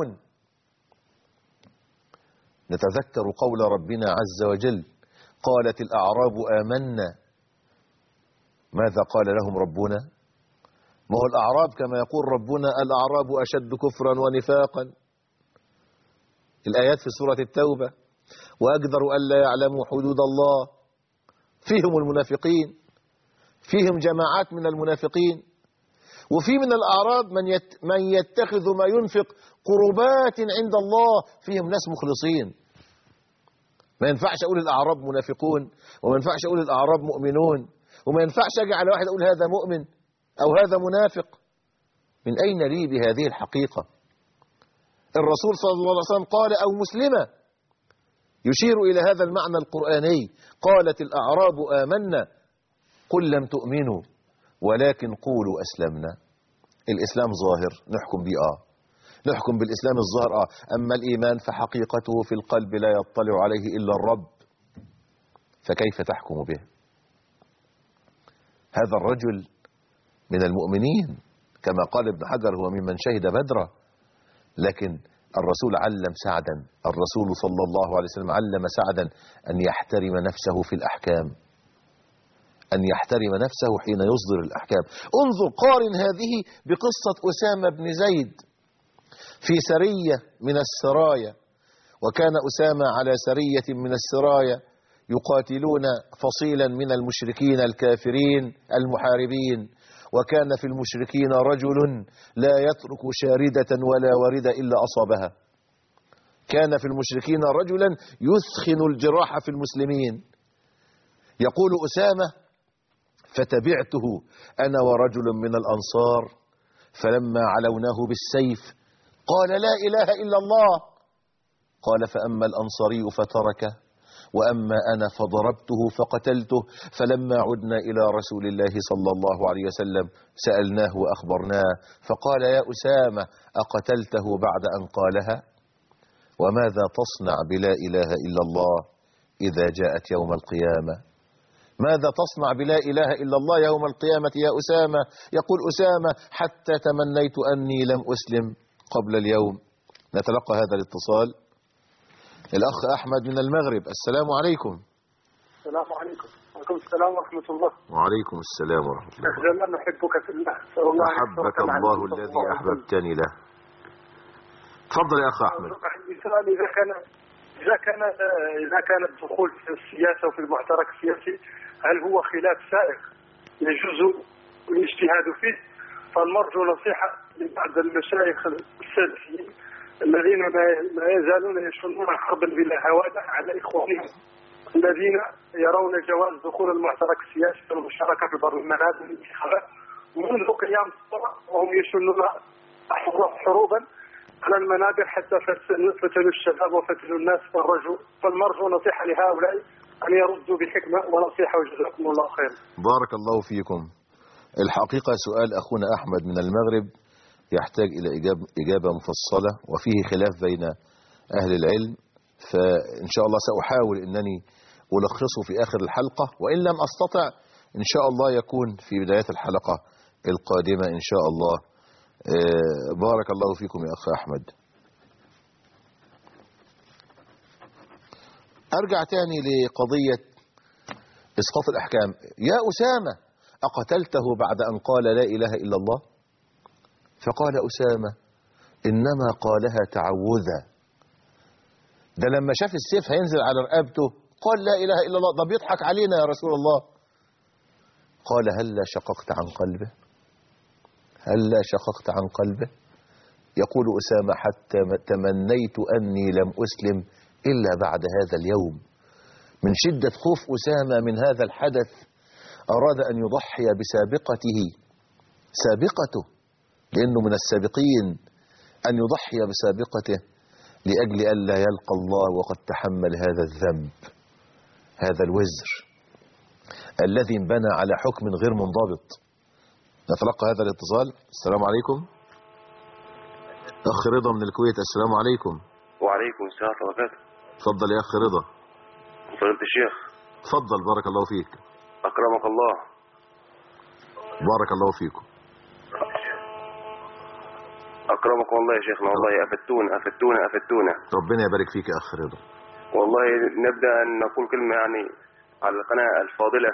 نتذكر قول ربنا عز وجل: قالت الأعراب آمنا. ماذا قال لهم ربنا؟ ما هو الأعراب كما يقول ربنا: الأعراب أشد كفرا ونفاقا. الآيات في سورة التوبة: وأقدروا ألا يعلموا حدود الله. فيهم المنافقين، فيهم جماعات من المنافقين، وفي من الأعراب من يت من يتخذ ما ينفق قربات عند الله. فيهم ناس مخلصين. ما ينفعش أقول الأعراب منافقون، وما ينفعش أقول الأعراب مؤمنون، وما ينفعش أجي على واحد أقول هذا مؤمن أو هذا منافق. من أين لي بهذه الحقيقة؟ الرسول صلى الله عليه وسلم قال: أو مسلمة، يشير إلى هذا المعنى القرآني. قالت الأعراب آمنا قل لم تؤمنوا ولكن قولوا أسلمنا. الإسلام ظاهر نحكم به، آه نحكم بالإسلام الظاهر، آه أما الإيمان فحقيقته في القلب لا يطلع عليه إلا الرب، فكيف تحكم به؟ هذا الرجل من المؤمنين كما قال ابن حجر: هو ممن شهد بدرا. لكن الرسول علم سعدا، الرسول صلى الله عليه وسلم علم سعدا أن يحترم نفسه في الأحكام، أن يحترم نفسه حين يصدر الأحكام. انظر، قارن هذه بقصة أسامة بن زيد في سرية من السرايا. وكان أسامة على سرية من السرايا يقاتلون فصيلا من المشركين الكافرين المحاربين. وكان في المشركين رجل لا يترك شاردة ولا وردة إلا أصابها. كان في المشركين رجلا يثخن الجراح في المسلمين. يقول أسامة: فتبعته أنا ورجل من الأنصار، فلما علوناه بالسيف قال: لا إله إلا الله. قال: فأما الأنصاري فتركه، وأما أنا فضربته فقتلته. فلما عدنا إلى رسول الله صلى الله عليه وسلم سألناه وأخبرناه، فقال: يا أسامة أقتلته بعد أن قالها؟ وماذا تصنع بلا إله إلا الله إذا جاءت يوم القيامة؟ ماذا تصنع بلا إله إلا الله يوم القيامة يا أسامة؟ يقول أسامة: حتى تمنيت أني لم أسلم قبل اليوم. نتلقى هذا الاتصال. الأخ أحمد من المغرب. السلام عليكم. السلام عليكم. وعليكم السلام ورحمة الله. وعليكم السلام ورحمة الله. أهلا، نحبك في الله. أحبك الله الذي أحببتني له. تفضل يا أخ أحمد. عندي سؤال: إذا كان إذا كان إذا كان الدخول في السياسة وفي المعترك السياسي هل هو خلاف سائغ يجوز الاجتهاد فيه؟ فالمرجو نصيحة لبعض المشايخ السلفيين الذين ما يزالون يشنون حربا بلا هوادة على إخوانهم الذين يرون جواز دخول المعترك السياسي والمشاركة في البرلمانات والانتخابات منذ قيام الثورة، وهم يشنون حروبا على المنابر حتى فتنوا الشباب وفتنوا الناس. فالرجو فالمرجو نصيحة لهؤلاء أن يردوا بحكمة ونصيحة، وجزاكم الله خير. بارك الله فيكم. الحقيقة سؤال أخونا أحمد من المغرب يحتاج إلى إجابة مفصلة وفيه خلاف بين أهل العلم، فإن شاء الله سأحاول أنني ألخصه في آخر الحلقة، وإن لم أستطع إن شاء الله يكون في بداية الحلقة القادمة إن شاء الله. بارك الله فيكم يا أخ أحمد. أرجع تاني لقضية إسقاط الأحكام. يا أسامة أقتلته بعد أن قال لا إله إلا الله؟ فقال أسامة: إنما قالها تعوذا. ده لما شاف السيف هينزل على رقبته قال لا إله إلا الله. ده بيضحك علينا يا رسول الله. قال: هلا شققت عن قلبه؟ هلا شققت عن قلبه؟ يقول أسامة: حتى تمنيت أني لم أسلم إلا بعد هذا اليوم. من شدة خوف أسامة من هذا الحدث أراد أن يضحي بسابقته، سابقته، لأنه من السابقين، أن يضحي بسابقته لأجل ألا يلقى الله وقد تحمل هذا الذنب، هذا الوزر الذي انبنى على حكم غير منضبط. نتلقى هذا الاتصال. السلام عليكم. أخ رضا من الكويت. السلام عليكم. وعليكم السلام ورحمة الله وبركاته. تفضل يا أخ رضا. فضيلة الشيخ. تفضل بارك الله فيك. أكرمك الله. بارك الله فيكم. أكرمكم الله يا شيخنا، والله أفدتونا أفدتونا أفدتونا. ربنا يبارك فيك يا أخ رضا. والله نبدأ أن نقول كلمة يعني على القناة الفاضلة.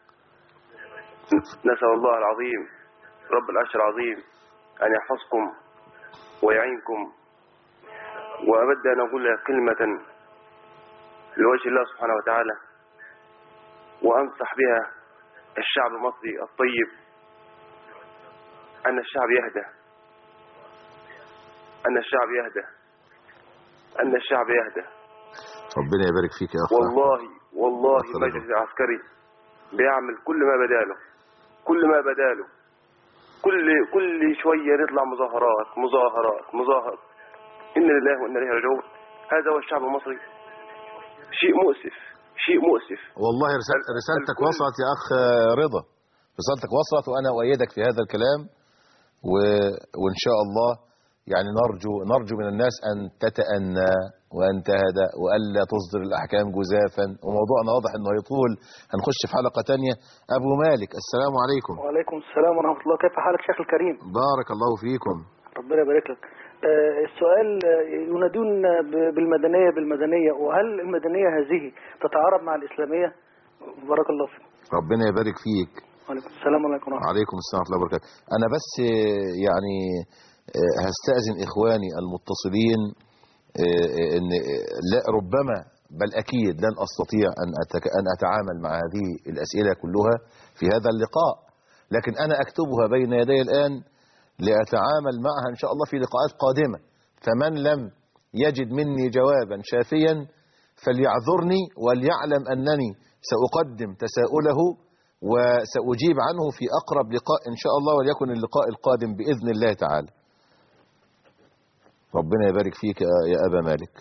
نسأل الله العظيم رب العرش العظيم أن يحفظكم ويعينكم، وأبدأ أن أقول كلمة لوجه الله سبحانه وتعالى، وأنصح بها الشعب المصري الطيب أن الشعب يهدى، أن الشعب يهدى، أن الشعب يهدى. ربنا يبارك فيك يا أخ. والله والله المجلس العسكري بيعمل كل ما بداله، كل ما بداله، كل كل شوية نطلع مظاهرات مظاهرات مظاهرات. إن لله وإنا إليه راجعون. هذا هو الشعب المصري. شيء مؤسف، شيء مؤسف. والله رسالتك وصلت يا أخ رضا، رسالتك وصلت، وأنا أؤيدك في هذا الكلام، و... وإن شاء الله يعني نرجو نرجو من الناس أن تتأنى وأن تهدأ وألا تصدر الأحكام جزافا. وموضوعنا واضح أنه يطول، هنخش في حلقة تانية. أبو مالك السلام عليكم. وعليكم السلام ورحمة الله. كيف حالك شيخ الكريم؟ بارك الله فيكم. ربنا يبارك لك. آه السؤال، ينادون بالمدنية بالمدنية، وهل المدنية هذه تتعارض مع الإسلامية؟ بارك الله فيك. ربنا يبارك فيك. وعليكم السلام ورحمة الله. وعليكم السلام ورحمة الله وبركاته. أنا بس يعني هستأذن إخواني المتصلين إن لا ربما بل أكيد لن أستطيع أن أن أتعامل مع هذه الأسئلة كلها في هذا اللقاء، لكن أنا أكتبها بين يدي الآن لأتعامل معها إن شاء الله في لقاءات قادمة. فمن لم يجد مني جوابا شافيا فليعذرني وليعلم أنني سأقدم تساؤله وسأجيب عنه في أقرب لقاء إن شاء الله، وليكن اللقاء القادم بإذن الله تعالى. ربنا يبارك فيك يا أبا مالك.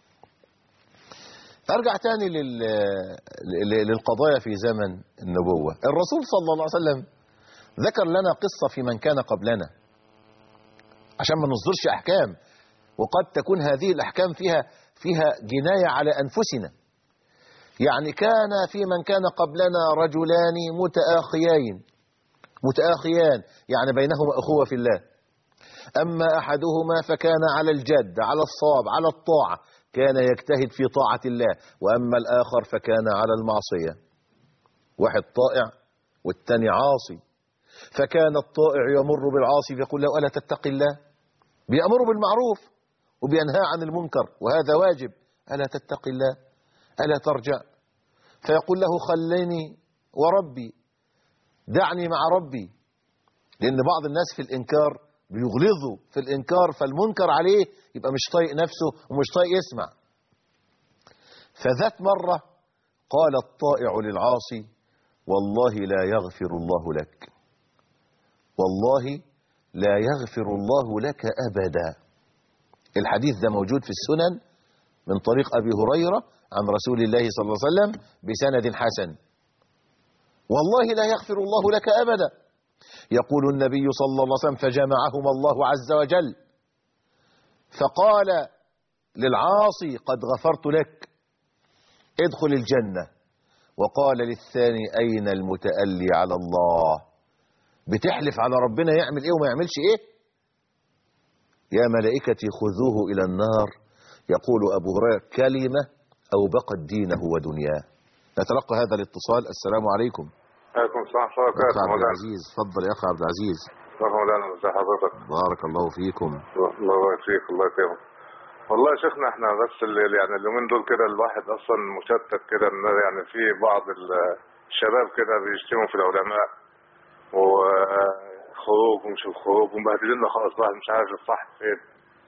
أرجع تاني للقضايا في زمن النبوة. الرسول صلى الله عليه وسلم ذكر لنا قصة في من كان قبلنا عشان ما نصدرش أحكام، وقد تكون هذه الأحكام فيها فيها جناية على أنفسنا. يعني كان في من كان قبلنا رجلان متآخيين متآخيان يعني بينهما أخوة في الله. أما أحدهما فكان على الجد، على الصواب، على الطاعة، كان يجتهد في طاعة الله، وأما الآخر فكان على المعصية. واحد طائع والتاني عاصي، فكان الطائع يمر بالعاصي فيقول له ألا تتقي الله؟ بيأمر بالمعروف وبينهى عن المنكر وهذا واجب. ألا تتقي الله؟ ألا ترجع؟ فيقول له خليني وربي، دعني مع ربي. لأن بعض الناس في الإنكار بيغلظوا في الإنكار، فالمنكر عليه يبقى مش طايق نفسه ومش طايق يسمع. فذات مرة قال الطائع للعاصي والله لا يغفر الله لك، والله لا يغفر الله لك أبدا. الحديث ده موجود في السنن من طريق أبي هريرة عن رسول الله صلى الله عليه وسلم بسند حسن. والله لا يغفر الله لك أبدا. يقول النبي صلى الله عليه وسلم فجمعهما الله عز وجل فقال للعاصي قد غفرت لك ادخل الجنة، وقال للثاني أين المتألي على الله؟ بتحلف على ربنا يعمل ايه وما يعملش ايه؟ يا ملائكتي خذوه إلى النار. يقول أبو هريرة كلمة أوبقت دينه ودنياه. نتلقى هذا الاتصال. السلام عليكم. عليكم السلام ورحمة الله وبركاته. عبد العزيز تفضل يا أخي عبد العزيز. مولانا ازي حضرتك؟ بارك الله فيكم. الله يبارك فيك. الله يكرمك. والله يا شيخنا احنا بس اللي يعني اليومين دول كده الواحد اصلا مشتت كده، يعني في بعض الشباب كده بيشتموا في العلماء وخروج ومش الخروج ومبهدلنا خالص، الواحد مش عارف الصح فين.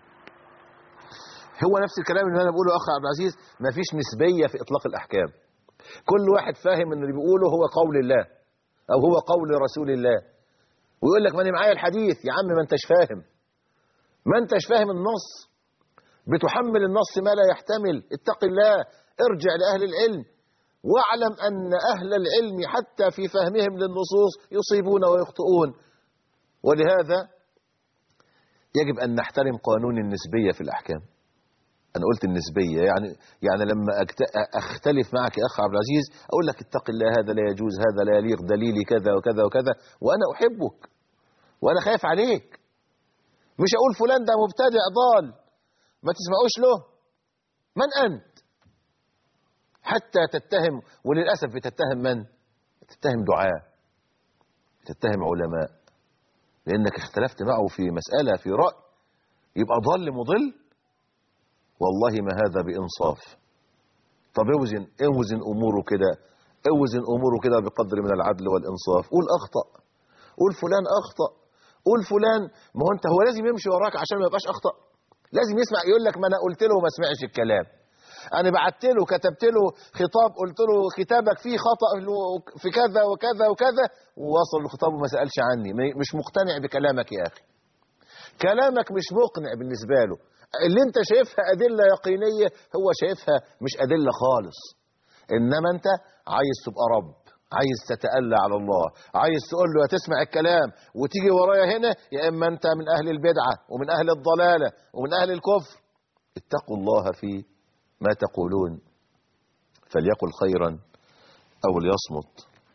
هو نفس الكلام اللي انا بقوله اخ عبد العزيز، مفيش نسبيه في اطلاق الاحكام. كل واحد فاهم ان اللي بيقوله هو قول الله او هو قول رسول الله، ويقول لك ماني معايا الحديث. يا عم ما انتش فاهم، ما انتش فاهم النص، بتحمل النص ما لا يحتمل. اتق الله، ارجع لأهل العلم واعلم أن أهل العلم حتى في فهمهم للنصوص يصيبون ويخطئون. ولهذا يجب أن نحترم قانون النسبية في الأحكام. أنا قلت النسبية، يعني يعني لما أختلف معك يا أخ عبد العزيز أقول لك اتق الله، هذا لا يجوز، هذا لا يليق، دليلي كذا وكذا وكذا، وأنا أحبك وأنا خايف عليك. مش أقول فلان ده مبتدع ضال ما تسمعوش له. من أنت حتى تتهم؟ وللأسف بتتهم من؟ تتهم دعاة، تتهم علماء، لأنك اختلفت معه في مسألة في رأي يبقى ضل مضل. والله ما هذا بإنصاف. طب اوزن اوزن أموره كده، اوزن أموره كده بقدر من العدل والإنصاف. قول أخطأ، قول فلان أخطأ، قول فلان. ما هو أنت هو لازم يمشي وراك عشان ما يبقاش أخطأ؟ لازم يسمع، يقول لك ما أنا قلت له وما سمعش الكلام، أنا بعت له كتبت له خطاب قلت له كتابك فيه خطأ في كذا وكذا وكذا، ووصل الخطاب وما سألش عني. مش مقتنع بكلامك يا أخي، كلامك مش مقنع بالنسبة له. اللي انت شايفها أدلة يقينية هو شايفها مش أدلة خالص. إنما انت عايز تبقى رب، عايز تتألى على الله، عايز تقول له هتسمع الكلام وتيجي ورايا هنا، يا إما انت من أهل البدعة ومن أهل الضلالة ومن أهل الكفر. اتقوا الله في ما تقولون، فليقل خيرا أو ليصمت.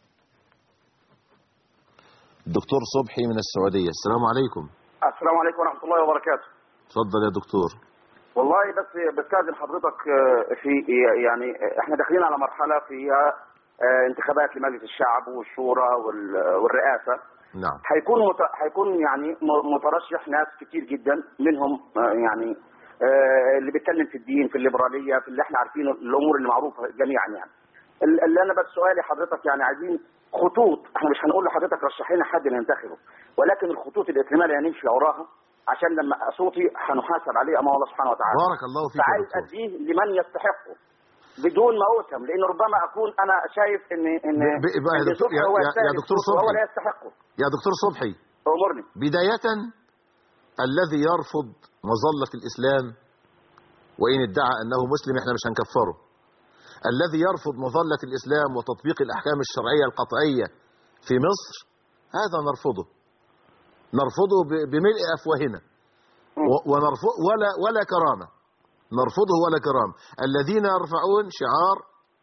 الدكتور صبحي من السعودية، السلام عليكم. السلام عليكم ورحمة الله وبركاته. اتفضل يا دكتور. والله بس بستاذن حضرتك في يعني احنا داخلين على مرحلة فيها انتخابات لمجلس الشعب والشورى والرئاسة. نعم. هيكون هيكون يعني مترشح ناس كتير جدا، منهم يعني اللي بيتكلم في الدين، في الليبرالية، في اللي احنا عارفينه، الامور اللي معروفة جميعا. يعني اللي انا بس سؤالي حضرتك، يعني عايزين خطوط. احنا مش هنقول لحضرتك رشح لنا حد ننتخبه، ولكن الخطوط الائتمانية اللي هنمشي وراها عشان لما صوتي هنحاسب عليه امام الله سبحانه وتعالى. بارك الله فيك. فعايز اديه لمن يستحقه بدون ما اوسم، لانه ربما اكون انا شايف ان ان ب... ب... يا, دكتور... يا... يا دكتور صبحي هو لا يستحقه. يا دكتور صبحي امرني. بداية، الذي يرفض مظلة الإسلام وإن ادعى أنه مسلم احنا مش هنكفره. الذي يرفض مظلة الإسلام وتطبيق الأحكام الشرعية القطعية في مصر، هذا نرفضه، نرفضه بملء أفواهنا، ونرفض ولا ولا كرامة، نرفضه ولا كرامة. الذين يرفعون شعار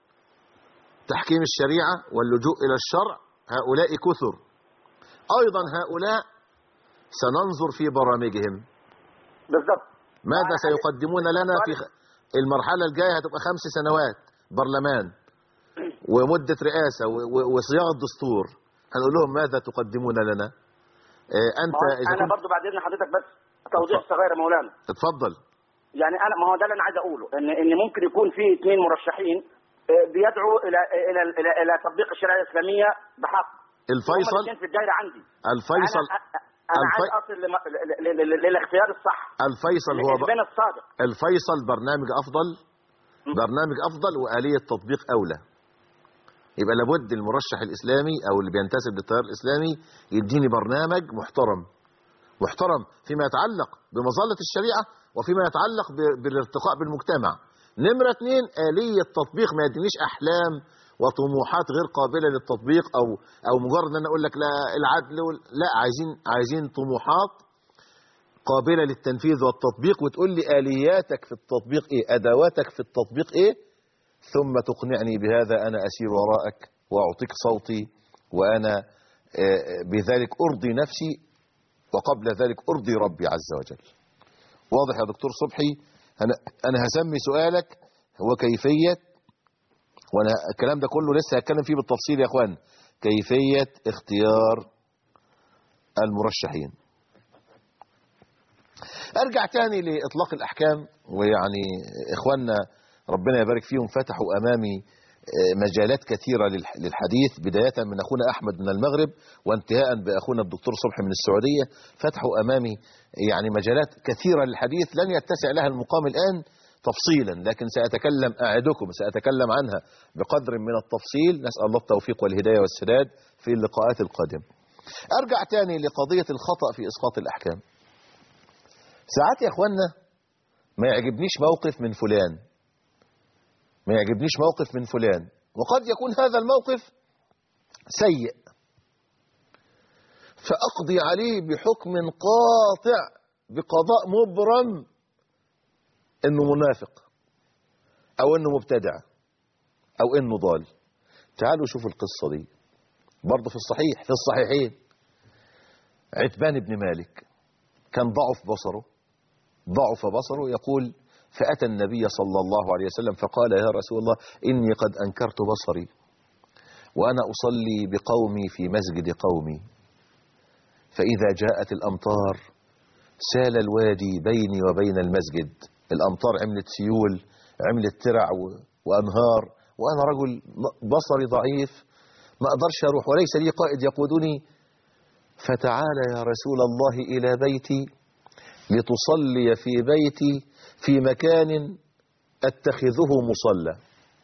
تحكيم الشريعة واللجوء إلى الشرع هؤلاء كثر. أيضا هؤلاء سننظر في برامجهم بالضبط ماذا سيقدمون لنا في المرحلة الجاية. هتبقى خمس سنوات برلمان ومدة رئاسة وصياغة دستور، هنقول لهم ماذا تقدمون لنا. انت اذا انا برضو بعد اذن حضرتك بس توضيح صغير يا مولانا. اتفضل. يعني انا ما هو ده اللي انا عايز اقوله، ان ان ممكن يكون في اثنين مرشحين بيدعوا الى الى الى, إلى تطبيق الشريعه الاسلاميه بحق. الفيصل في الدايره عندي. الفيصل انا, أنا الف... عايز اصل للاختيار الصح. الفيصل هو بين الصادق. الفيصل برنامج افضل، برنامج افضل واليه تطبيق اولى. يبقى لابد المرشح الإسلامي أو اللي بينتسب للتيار الإسلامي يديني برنامج محترم، محترم فيما يتعلق بمظلة الشريعة وفيما يتعلق بالارتقاء بالمجتمع. نمرة اثنين، آلية تطبيق، ما يدينيش أحلام وطموحات غير قابلة للتطبيق أو أو مجرد أن أنا أقول لك لا العدل، لا، عايزين عايزين طموحات قابلة للتنفيذ والتطبيق، وتقول لي آلياتك في التطبيق إيه، أدواتك في التطبيق إيه، ثم تقنعني بهذا. أنا أسير وراءك وأعطيك صوتي، وأنا بذلك أرضي نفسي، وقبل ذلك أرضي ربي عز وجل. واضح يا دكتور صبحي؟ أنا هسمي سؤالك هو كيفية، وأنا الكلام ده كله لسه هتكلم فيه بالتفصيل يا أخوان، كيفية اختيار المرشحين. أرجع تاني لإطلاق الأحكام، ويعني إخواننا ربنا يبارك فيهم فتحوا أمامي مجالات كثيرة للحديث، بداية من أخونا أحمد من المغرب وانتهاء بأخونا الدكتور صبحي من السعودية. فتحوا أمامي يعني مجالات كثيرة للحديث لن يتسع لها المقام الآن تفصيلا، لكن سأتكلم أعدكم سأتكلم عنها بقدر من التفصيل. نسأل الله التوفيق والهداية والسداد في اللقاءات القادمة. أرجع تاني لقضية الخطأ في إسقاط الأحكام. ساعات يا أخوانا ما يعجبنيش موقف من فلان، ما يعجبنيش موقف من فلان، وقد يكون هذا الموقف سيء، فأقضي عليه بحكم قاطع بقضاء مبرم إنه منافق أو إنه مبتدع أو إنه ضال. تعالوا شوفوا القصة دي برضه في الصحيح، في الصحيحين. عتبان بن مالك كان ضعف بصره، ضعف بصره يقول: فأتى النبي صلى الله عليه وسلم فقال: يا رسول الله، إني قد أنكرت بصري وأنا أصلي بقومي في مسجد قومي، فإذا جاءت الأمطار سال الوادي بيني وبين المسجد. الأمطار عملت سيول، عملت ترع وأنهار، وأنا رجل بصري ضعيف ما أقدرش أروح وليس لي قائد يقودني، فتعال يا رسول الله إلى بيتي لتصلي في بيتي في مكان أتخذه مصلى.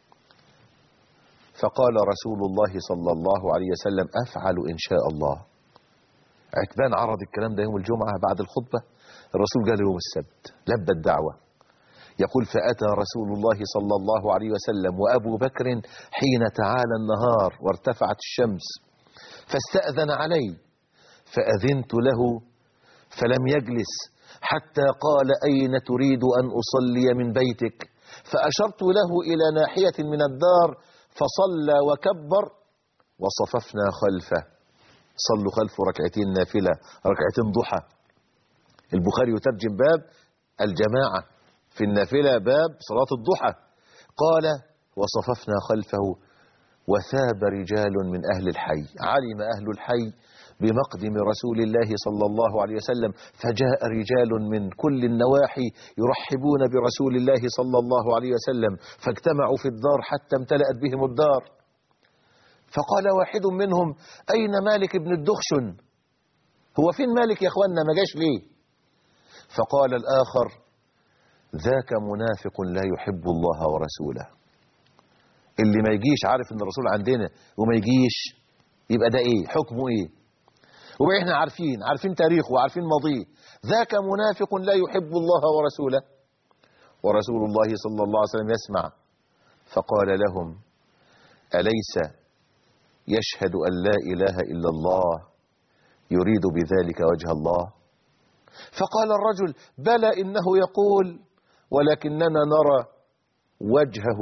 فقال رسول الله صلى الله عليه وسلم: أفعل إن شاء الله. عتبان عرض الكلام ده يوم الجمعة بعد الخطبة، الرسول قال يوم السبت، لبى الدعوة. يقول: فأتى رسول الله صلى الله عليه وسلم وأبو بكر حين تعالى النهار وارتفعت الشمس، فاستأذن علي فأذنت له فلم يجلس حتى قال: أين تريد أن أصلي من بيتك؟ فأشرت له إلى ناحية من الدار فصلى وكبر وصففنا خلفه. صلوا خلفه ركعتين نافلة، ركعتين ضحى. البخاري يترجم باب الجماعة في النافلة باب صلاة الضحى. قال: وصففنا خلفه وثاب رجال من أهل الحي. علم أهل الحي بمقدم رسول الله صلى الله عليه وسلم، فجاء رجال من كل النواحي يرحبون برسول الله صلى الله عليه وسلم، فاجتمعوا في الدار حتى امتلأت بهم الدار. فقال واحد منهم: أين مالك بن الدخشن؟ هو فين مالك يا أخوانا، ما جاش ليه؟ فقال الآخر: ذاك منافق لا يحب الله ورسوله. اللي ما يجيش عارف ان الرسول عندنا وما يجيش، يبقى ده ايه حكمه؟ ايه؟ واحنا عارفين عارفين تاريخه وعارفين ماضيه. ذاك منافق لا يحب الله ورسوله. ورسول الله صلى الله عليه وسلم يسمع، فقال لهم: أليس يشهد أن لا إله إلا الله يريد بذلك وجه الله؟ فقال الرجل: بلى إنه يقول، ولكننا نرى وجهه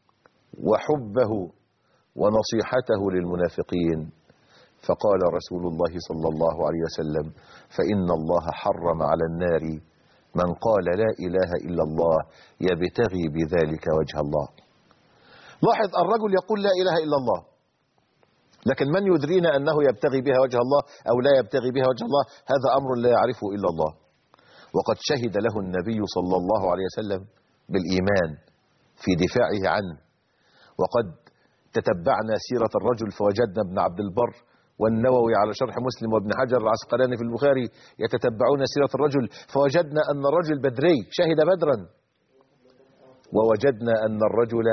وحبه ونصيحته للمنافقين. فقال رسول الله صلى الله عليه وسلم: فإن الله حرم على النار من قال لا إله إلا الله يبتغي بذلك وجه الله. لاحظ، الرجل يقول لا إله إلا الله، لكن من يدرينا أنه يبتغي بها وجه الله أو لا يبتغي بها وجه الله؟ هذا أمر لا يعرفه إلا الله. وقد شهد له النبي صلى الله عليه وسلم بالإيمان في دفاعه عنه. وقد تتبعنا سيرة الرجل فوجدنا ابن عبد البر والنووي على شرح مسلم وابن حجر العسقلاني في البخاري يتتبعون سيرة الرجل، فوجدنا أن الرجل بدري شهد بدرا، ووجدنا أن الرجل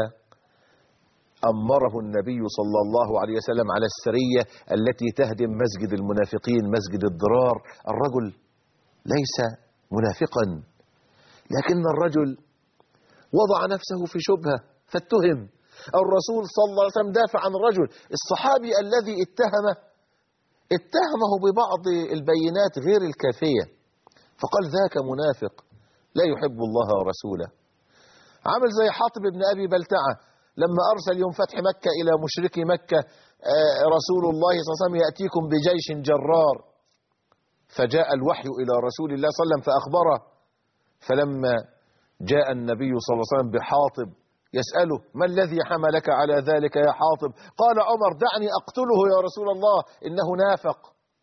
أمره النبي صلى الله عليه وسلم على السرية التي تهدم مسجد المنافقين، مسجد الضرار. الرجل ليس منافقا، لكن الرجل وضع نفسه في شبهة فاتهم. الرسول صلى الله عليه وسلم دافع عن الرجل. الصحابي الذي اتهمه اتهمه ببعض البينات غير الكافية، فقال: ذاك منافق لا يحب الله ورسوله. عمل زي حاطب بن أبي بلتعة لما أرسل يوم فتح مكة إلى مشركي مكة: رسول الله صلى الله عليه وسلم يأتيكم بجيش جرار. فجاء الوحي إلى رسول الله صلى الله عليه وسلم فأخبره. فلما جاء النبي صلى الله عليه وسلم بحاطب يسأله: ما الذي حملك على ذلك يا حاطب؟ قال عمر: دعني أقتله يا رسول الله، إنه نافق.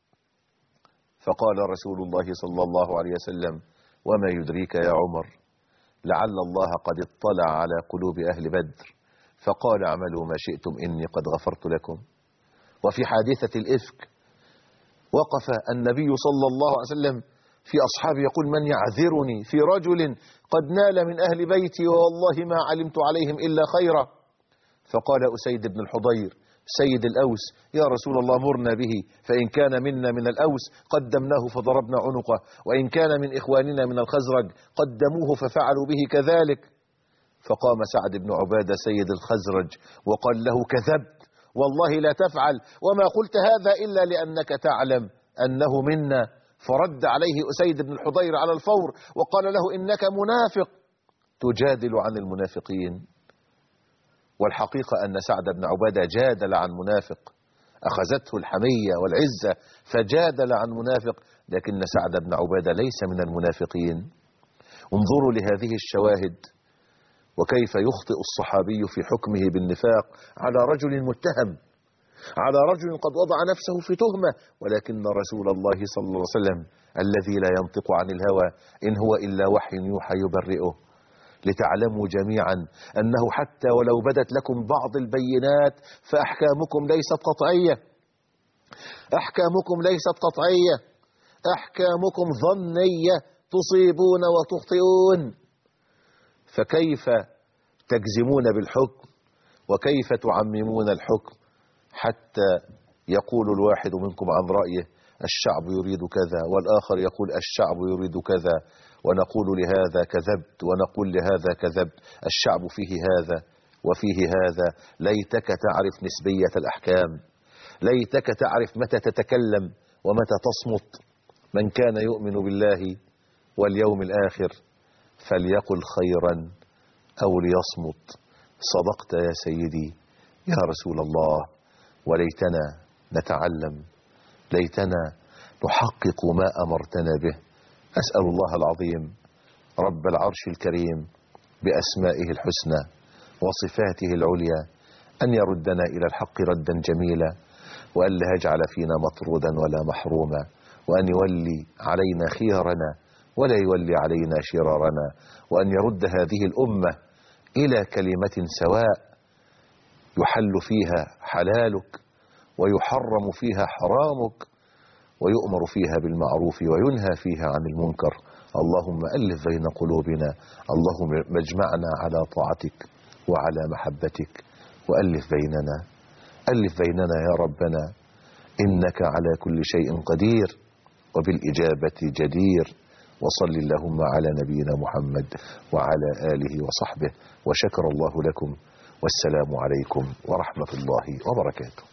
فقال رسول الله صلى الله عليه وسلم: وما يدريك يا عمر، لعل الله قد اطلع على قلوب أهل بدر فقال: اعملوا ما شئتم إني قد غفرت لكم. وفي حادثة الإفك وقف النبي صلى الله عليه وسلم في أصحابه يقول: من يعذرني في رجل قد نال من أهل بيتي والله ما علمت عليهم إلا خيرا. فقال أسيد بن الحضير سيد الأوس: يا رسول الله مرنا به، فإن كان منا من الأوس قدمناه فضربنا عنقه، وإن كان من إخواننا من الخزرج قدموه ففعلوا به كذلك. فقام سعد بن عبادة سيد الخزرج وقال له: كذبت والله لا تفعل، وما قلت هذا إلا لأنك تعلم أنه منا، فرد عليه أسيد بن الحضير على الفور وقال له إنك منافق تجادل عن المنافقين. والحقيقة أن سعد بن عبادة جادل عن منافق، أخذته الحمية والعزة فجادل عن منافق، لكن سعد بن عبادة ليس من المنافقين. انظروا لهذه الشواهد، وكيف يخطئ الصحابي في حكمه بالنفاق على رجل متهم، على رجل قد وضع نفسه في تهمة، ولكن رسول الله صلى الله عليه وسلم الذي لا ينطق عن الهوى إن هو إلا وحي يوحى يبرئه. لتعلموا جميعا أنه حتى ولو بدت لكم بعض البينات فأحكامكم ليست قطعية، أحكامكم ليست قطعية، أحكامكم ظنية، تصيبون وتخطئون. فكيف تجزمون بالحكم وكيف تعممون الحكم حتى يقول الواحد منكم عن رأيه الشعب يريد كذا، والآخر يقول الشعب يريد كذا، ونقول لهذا كذبت ونقول لهذا كذبت، الشعب فيه هذا وفيه هذا. ليتك تعرف نسبية الأحكام، ليتك تعرف متى تتكلم ومتى تصمت. من كان يؤمن بالله واليوم الآخر فليقل خيرا أو ليصمت. صدقت يا سيدي يا رسول الله، وليتنا نتعلم، ليتنا نحقق ما أمرتنا به. أسأل الله العظيم رب العرش الكريم بأسمائه الحسنى وصفاته العليا أن يردنا إلى الحق ردا جميلا، وأن لا يجعل فينا مطرودا ولا محروما، وأن يولي علينا خيارنا ولا يولي علينا شرارنا، وأن يرد هذه الأمة إلى كلمة سواء يحل فيها حلالك ويحرم فيها حرامك، ويؤمر فيها بالمعروف وينهى فيها عن المنكر. اللهم ألف بين قلوبنا، اللهم اجمعنا على طاعتك وعلى محبتك، وألف بيننا، ألف بيننا يا ربنا، إنك على كل شيء قدير وبالإجابة جدير. وصل اللهم على نبينا محمد وعلى آله وصحبه، وشكر الله لكم، والسلام عليكم ورحمة الله وبركاته.